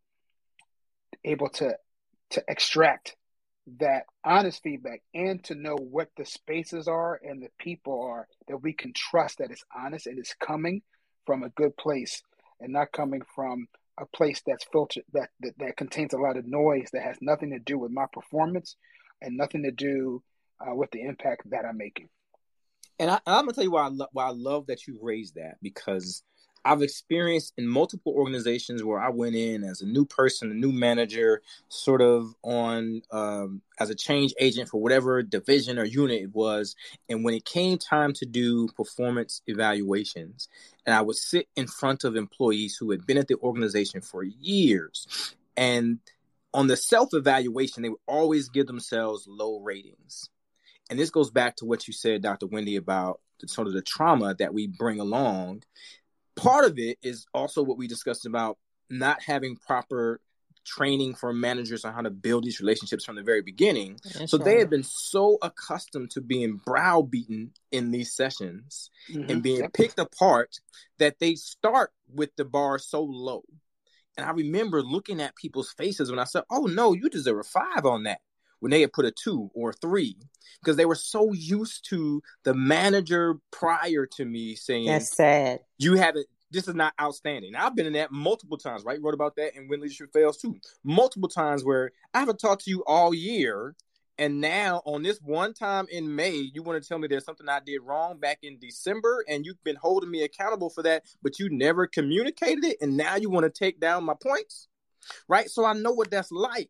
able to to extract that honest feedback and to know what the spaces are and the people are that we can trust that is honest and is coming from a good place and not coming from a place that's filtered that, that that contains a lot of noise that has nothing to do with my performance and nothing to do uh, with the impact that I'm making.
And, I, and I'm gonna tell you why I, lo- why I love that you raised that, because I've experienced in multiple organizations where I went in as a new person, a new manager, sort of on um, as a change agent for whatever division or unit it was. And when it came time to do performance evaluations, and I would sit in front of employees who had been at the organization for years, and on the self-evaluation, they would always give themselves low ratings. And this goes back to what you said, Doctor Wendy, about the, sort of the trauma that we bring along. Part of it is also what we discussed about not having proper training for managers on how to build these relationships from the very beginning. That's so right. They have been so accustomed to being browbeaten in these sessions mm-hmm. and being yep. picked apart that they start with the bar so low. And I remember looking at people's faces when I said, oh, no, you deserve a five on that, when they had put a two or a three, because they were so used to the manager prior to me saying,
that's sad.
You haven't, this is not outstanding. Now, I've been in that multiple times, right? Wrote about that in When Leadership Fails too. Multiple times where I haven't talked to you all year. And now on this one time in May, you want to tell me there's something I did wrong back in December, and you've been holding me accountable for that, but you never communicated it. And now you want to take down my points, right? So I know what that's like.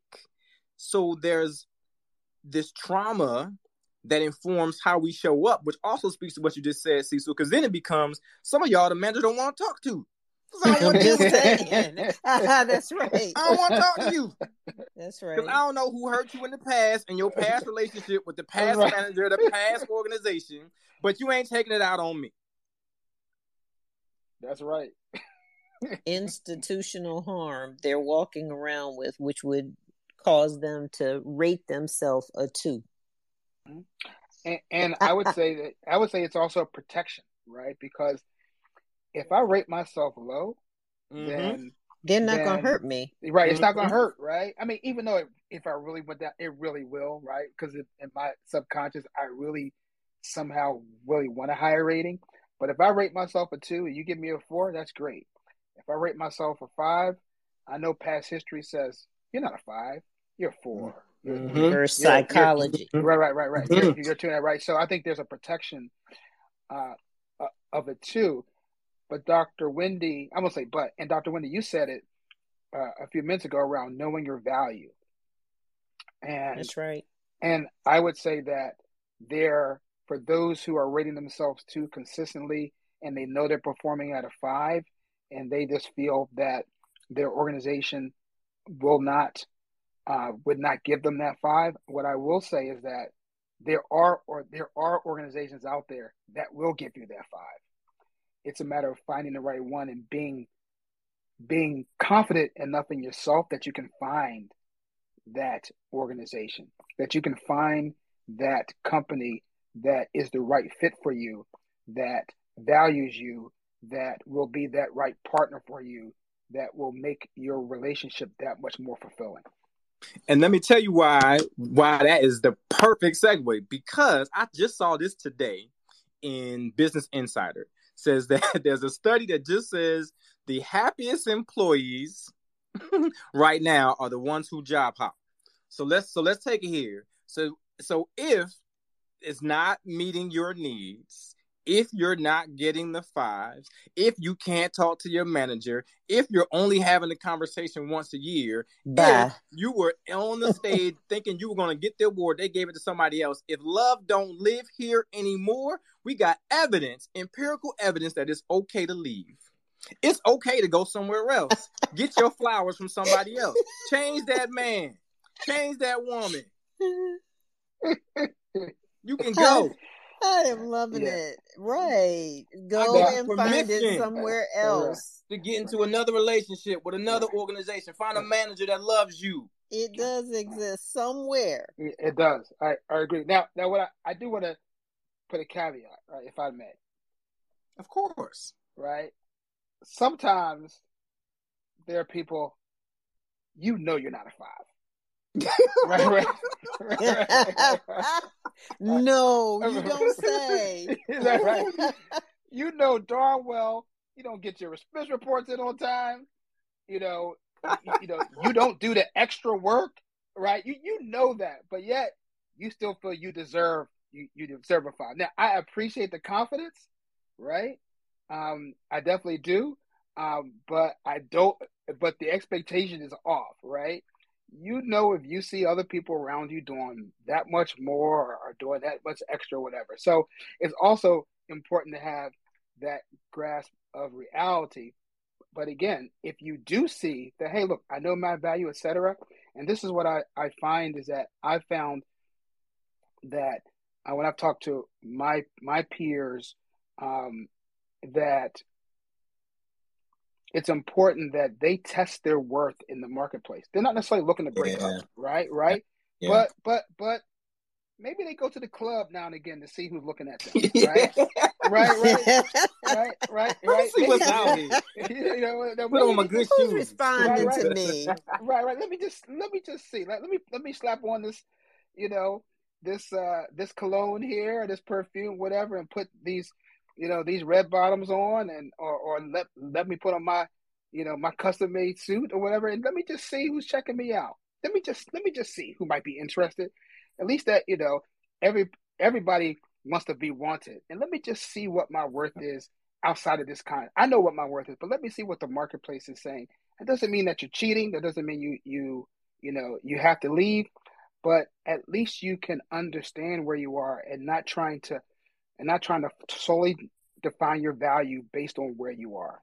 So there's this trauma that informs how we show up, which also speaks to what you just said, Cecil, because then it becomes some of y'all the manager don't want to talk to.
I'm just saying. That's right.
I don't want to talk to you.
That's right.
Because I don't know who hurt you in the past and your past relationship with the past right. manager, the past organization, but you ain't taking it out on me.
That's right.
Institutional harm they're walking around with, which would cause them to rate themselves a two.
And, and I would say that I would say it's also a protection, right? Because if I rate myself low, mm-hmm. then
they're not
then,
gonna hurt me,
right? It's
mm-hmm.
not gonna hurt, right? I mean, even though it, if I really went down, it really will, right? Because in my subconscious, I really somehow really want a higher rating. But if I rate myself a two and you give me a four, that's great. If I rate myself a five, I know past history says you're not a five, you're a four.
Mm-hmm. Reverse psychology.
You're, you're, right, right, right, right. Mm-hmm. You're, you're doing that right. So I think there's a protection uh, uh, of it too. But Doctor Wendy, I'm gonna say, but and Doctor Wendy, you said it uh, a few minutes ago around knowing your value. And
that's right.
And I would say that there, for those who are rating themselves too consistently, and they know they're performing at a five, and they just feel that their organization will not. Uh, would not give them that five. What I will say is that there are or there are organizations out there that will give you that five. It's a matter of finding the right one and being being confident enough in yourself that you can find that organization, that you can find that company that is the right fit for you, that values you, that will be that right partner for you, that will make your relationship that much more fulfilling.
And let me tell you why why that is the perfect segue, because I just saw this today in Business Insider. It says that there's a study that just says the happiest employees right now are the ones who job hop. So let's so let's take it here. So so if it's not meeting your needs, if you're not getting the fives, if you can't talk to your manager, if you're only having a conversation once a year,
Bye.
if you were on the stage thinking you were going to get the award, they gave it to somebody else. If love don't live here anymore, we got evidence, empirical evidence that it's okay to leave. It's okay to go somewhere else. Get your flowers from somebody else. Change that man. Change that woman. You can go.
I am loving
Yeah.
it. Right. Go
give you
and find it
permission
somewhere
Right.
else.
to get into another relationship with another organization. Find a manager that loves you.
It does exist somewhere.
It it does. I, I agree. Now, now, what I, I do want to put a caveat, right, if I may,
Of course.
right? Sometimes there are people, you know, you're not a five. Right, right, right.
No, you don't say.
Is that right? You know darn well you don't get your expense reports in on time. You know, you, you know, you don't do the extra work, right? You you know that, but yet you still feel you deserve you, you deserve a five. Now, I appreciate the confidence, right? Um, I definitely do. Um, but I don't but the expectation is off, right? You know, if you see other people around you doing that much more or, or doing that much extra, whatever. So it's also important to have that grasp of reality. But again, if you do see that, hey, look, I know my value, et cetera, and this is what I, I find is that I found that uh, when I've talked to my my peers, um, that it's important that they test their worth in the marketplace. They're not necessarily looking to break
Yeah.
up, right? Right?
Yeah.
But but but maybe they go to the club now and again to see who's looking at them, right? right, right, right, right,
Let me
right.
see
Maybe,
what's out here.
you know, now
Put on my
maybe
good
Who's
shoes.
responding
Right,
to
right.
me?
right, right. Let me just let me just see. Let, let me let me slap on this, you know, this uh this cologne here, or this perfume, whatever, and put these, you know, these red bottoms on, and or or let let me put on my, you know, my custom made suit or whatever, and let me just see who's checking me out. Let me just let me just see who might be interested. At least that, you know, every everybody wants to be wanted, and let me just see what my worth is outside of this kind. I know what my worth is, but let me see what the marketplace is saying. That doesn't mean that you're cheating. That doesn't mean you you you know you have to leave, but at least you can understand where you are and not trying to and not trying to solely define your value based on where you are.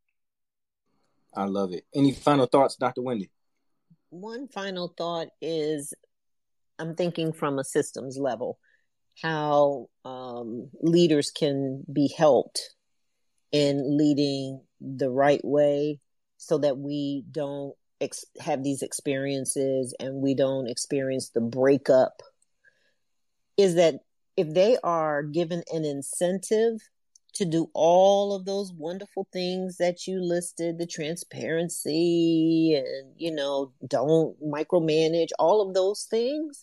I love it. Any final thoughts, Doctor Wendy?
One final thought is I'm thinking from a systems level, how um, leaders can be helped in leading the right way so that we don't ex- have these experiences and we don't experience the breakup, is that if they are given an incentive to do all of those wonderful things that you listed, the transparency and, you know, don't micromanage, all of those things,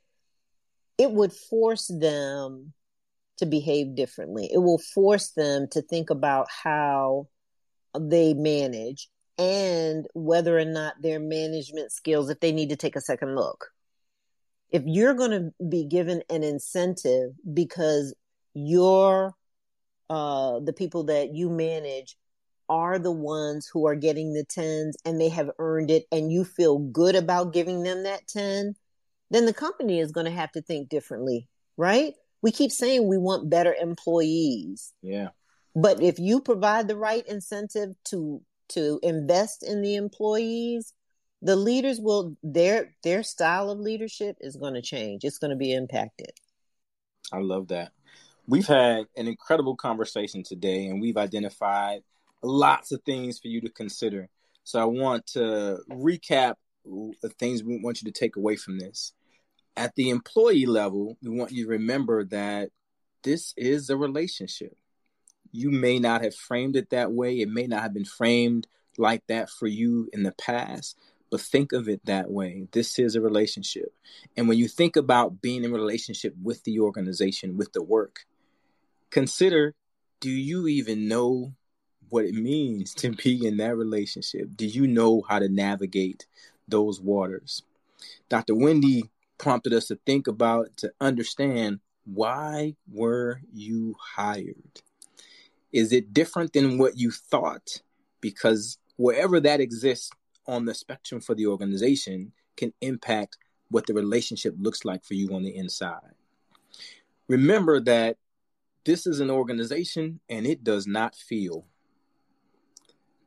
it would force them to behave differently. It will force them to think about how they manage and whether or not their management skills, if they need to take a second look. If you're going to be given an incentive because you're uh, the people that you manage are the ones who are getting the tens and they have earned it and you feel good about giving them that ten, then the company is going to have to think differently, right? We keep saying we want better employees.
Yeah.
But if you provide the right incentive to to invest in the employees, the leaders will, their their style of leadership is going to change. It's going to be impacted.
I love that. We've had an incredible conversation today, and we've identified lots of things for you to consider. So I want to recap the things we want you to take away from this. At the employee level, we want you to remember that this is a relationship. You may not have framed it that way. It may not have been framed like that for you in the past, but think of it that way. This is a relationship. And when you think about being in a relationship with the organization, with the work, consider, do you even know what it means to be in that relationship? Do you know how to navigate those waters? Doctor Wendy prompted us to think about, to understand, why were you hired? Is it different than what you thought? Because wherever that exists on the spectrum for the organization can impact what the relationship looks like for you on the inside. Remember that this is an organization and it does not feel.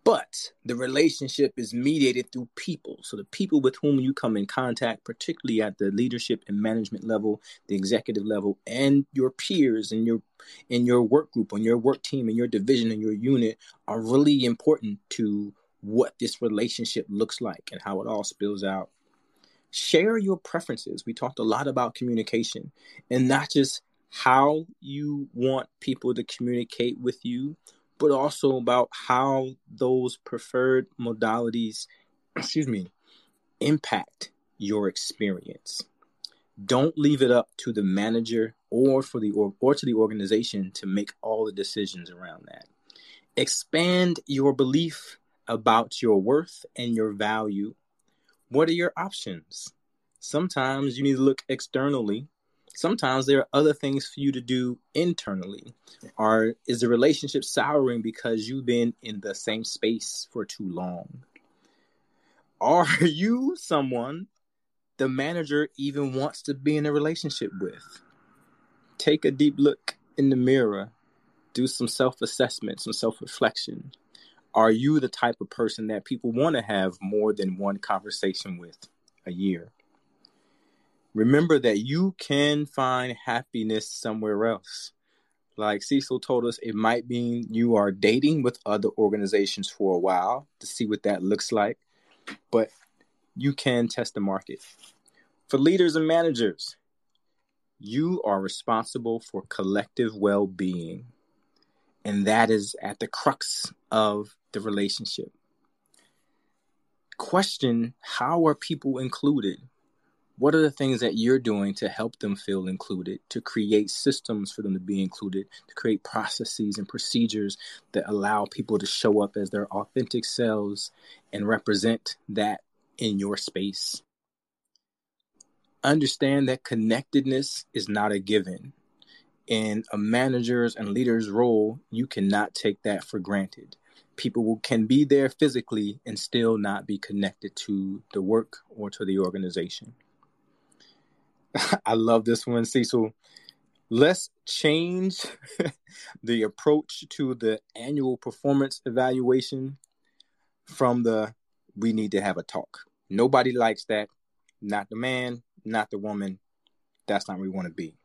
But the relationship is mediated through people. So the people with whom you come in contact, particularly at the leadership and management level, the executive level, and your peers in your in your work group, on your work team, in your division, in your unit, are really important to what this relationship looks like and how it all spills out. Share your preferences. We talked a lot about communication, and not just how you want people to communicate with you, but also about how those preferred modalities, excuse me, impact your experience. Don't leave it up to the manager or for the or, or to the organization to make all the decisions around that. Expand your belief about your worth and your value. What are your options? Sometimes you need to look externally. Sometimes there are other things for you to do internally. Or is the relationship souring because you've been in the same space for too long? Are you someone the manager even wants to be in a relationship with? Take a deep look in the mirror. Do some self-assessment, some self-reflection. Are you the type of person that people want to have more than one conversation with a year? Remember that you can find happiness somewhere else. Like Cecil told us, it might mean you are dating with other organizations for a while to see what that looks like, but you can test the market. For leaders and managers, you are responsible for collective well-being, and that is at the crux of the relationship. Question, how are people included? What are the things that you're doing to help them feel included, to create systems for them to be included, to create processes and procedures that allow people to show up as their authentic selves and represent that in your space? Understand that connectedness is not a given. In a manager's and leader's role, you cannot take that for granted. People will, can be there physically and still not be connected to the work or to the organization. I love this one, Cecil. Let's change the approach to the annual performance evaluation from the we need to have a talk. Nobody likes that. Not the man, not the woman. That's not where we want to be.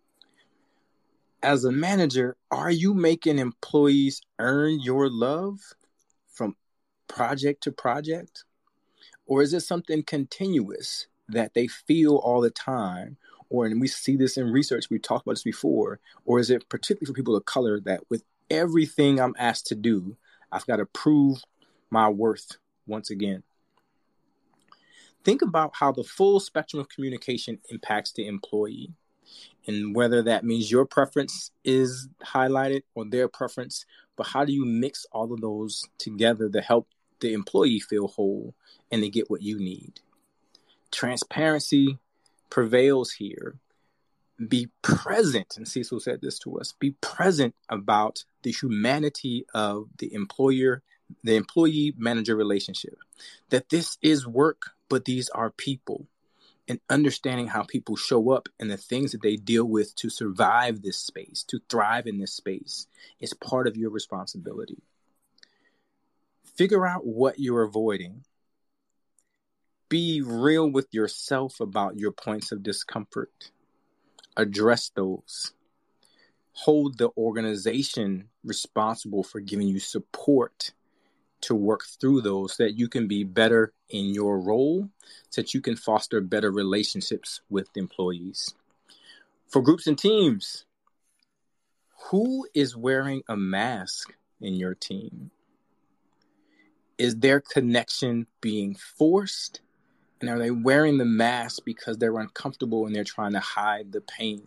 As a manager, are you making employees earn your love from project to project? Or is it something continuous that they feel all the time? Or, and we see this in research, we talked about this before, or is it particularly for people of color that with everything I'm asked to do, I've got to prove my worth once again? Think about how the full spectrum of communication impacts the employee, and whether that means your preference is highlighted or their preference, but how do you mix all of those together to help the employee feel whole and to get what you need? Transparency prevails here. Be present, and Cecil said this to us, be present about the humanity of the employer, the employee-manager relationship. That this is work, but these are people. And understanding how people show up and the things that they deal with to survive this space, to thrive in this space, is part of your responsibility. Figure out what you're avoiding. Be real with yourself about your points of discomfort. Address those. Hold the organization responsible for giving you support to work through those so that you can be better in your role, so that you can foster better relationships with employees. For groups and teams, who is wearing a mask in your team? Is their connection being forced? And are they wearing the mask because they're uncomfortable and they're trying to hide the pain?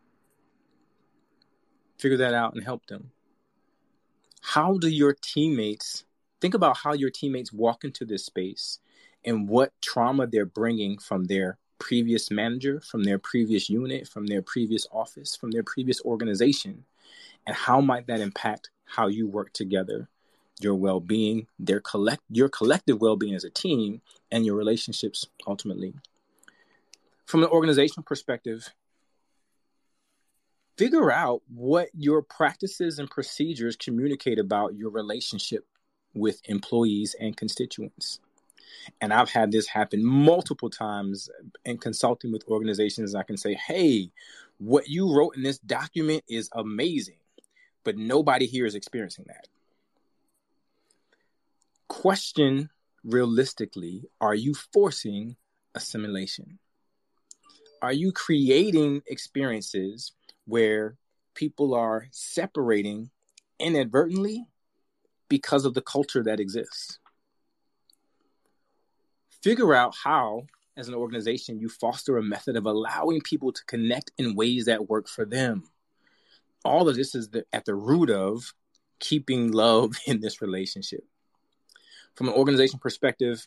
Figure that out and help them. How do your teammates, think about how your teammates walk into this space and what trauma they're bringing from their previous manager, from their previous unit, from their previous office, from their previous organization, and how might that impact how you work together, your well-being, their collect, your collective well-being as a team, and your relationships ultimately. From an organizational perspective, figure out what your practices and procedures communicate about your relationship with employees and constituents. And I've had this happen multiple times in consulting with organizations. I can say, hey, what you wrote in this document is amazing, but nobody here is experiencing that. Question realistically, are you forcing assimilation? Are you creating experiences where people are separating inadvertently because of the culture that exists? Figure out how, as an organization, you foster a method of allowing people to connect in ways that work for them. All of this is the, at the root of keeping love in this relationship. From an organization perspective,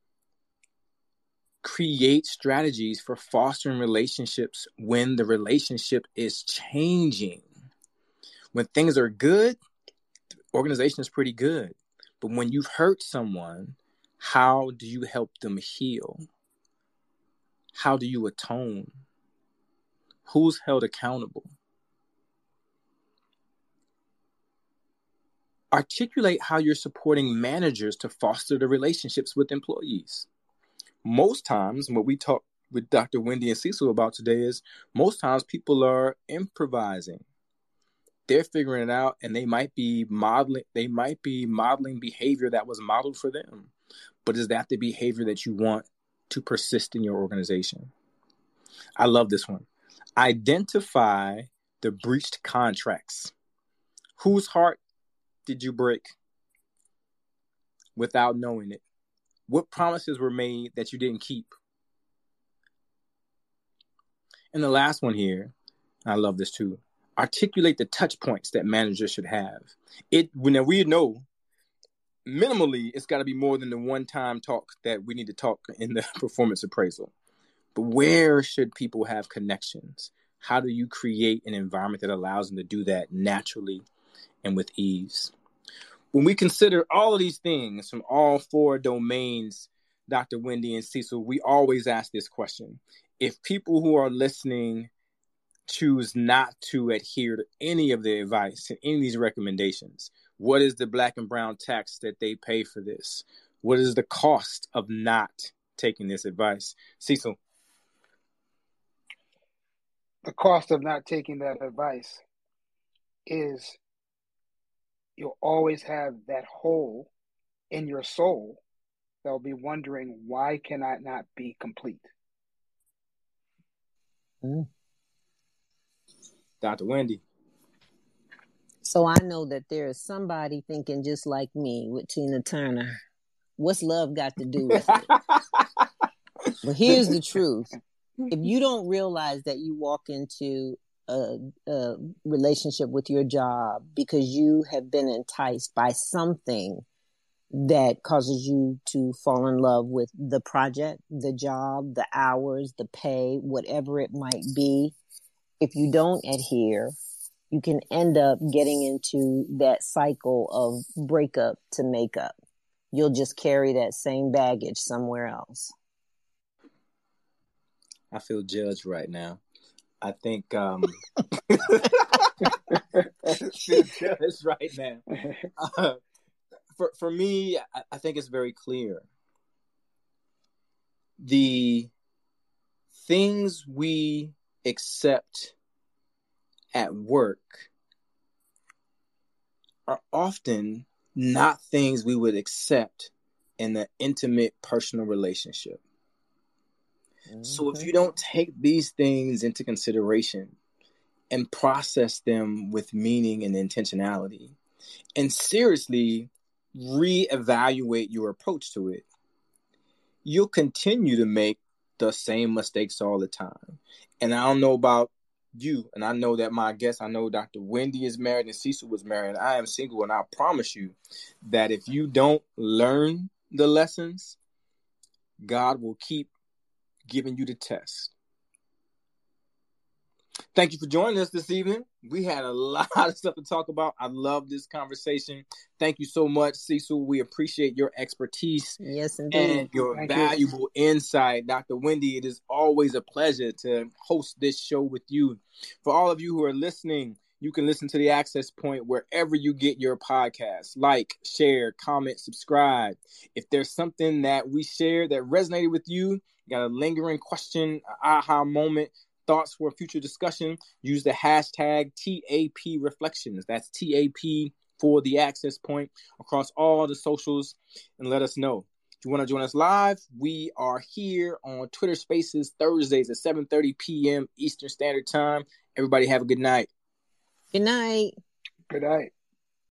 create strategies for fostering relationships when the relationship is changing. When things are good, the organization is pretty good. But when you've hurt someone, how do you help them heal? How do you atone? Who's held accountable? Articulate how you're supporting managers to foster the relationships with employees. Most times, what we talk with Doctor Wendy and Cecil about today is most times people are improvising. They're figuring it out, and they might be modeling. They might be modeling behavior that was modeled for them. But is that the behavior that you want to persist in your organization? I love this one. Identify the breached contracts. Whose heart did you break without knowing it? What promises were made that you didn't keep? And the last one here, I love this too. Articulate the touch points that managers should have. It when we know minimally, it's got to be more than the one-time talk that we need to talk in the performance appraisal. But where should people have connections? How do you create an environment that allows them to do that naturally and with ease? When we consider all of these things from all four domains, Doctor Wendy and Cecil, we always ask this question. If people who are listening choose not to adhere to any of the advice and any of these recommendations, what is the black and brown tax that they pay for this? What is the cost of not taking this advice? Cecil.
The cost of not taking that advice is you'll always have that hole in your soul that will be wondering, why can I not be complete?
Mm. Doctor Wendy.
So I know that there is somebody thinking just like me with Tina Turner. What's love got to do with it? But here's the truth. If you don't realize that you walk into a, a relationship with your job because you have been enticed by something that causes you to fall in love with the project, the job, the hours, the pay, whatever it might be, if you don't adhere, you can end up getting into that cycle of breakup to makeup. You'll just carry that same baggage somewhere else.
I feel judged right now. I think um I feel judged right now. Uh, for for me, I, I think it's very clear. The things we accept at work are often not things we would accept in an intimate personal relationship. Mm-hmm. So if you don't take these things into consideration and process them with meaning and intentionality and seriously reevaluate your approach to it, you'll continue to make the same mistakes all the time. And I don't know about you, and I know that my guest, I know Doctor Wendy is married and Cecil was married. I am single, and I promise you that if you don't learn the lessons, God will keep giving you the test. Thank you for joining us this evening. We had a lot of stuff to talk about. I love this conversation. Thank you so much, Cecil. We appreciate your expertise.
Yes, indeed.
And your Thank valuable you. insight. Doctor Wendy, it is always a pleasure to host this show with you. For all of you who are listening, you can listen to the Access Point wherever you get your podcasts. Like, share, comment, subscribe. If there's something that we shared that resonated with you, got a lingering question, an aha moment, thoughts for a future discussion, use the hashtag T A P Reflections. That's T A P for the Access Point across all the socials, and let us know. If you want to join us live, we are here on Twitter Spaces Thursdays at seven thirty p.m. Eastern Standard Time. Everybody have a good night.
Good night.
Good night.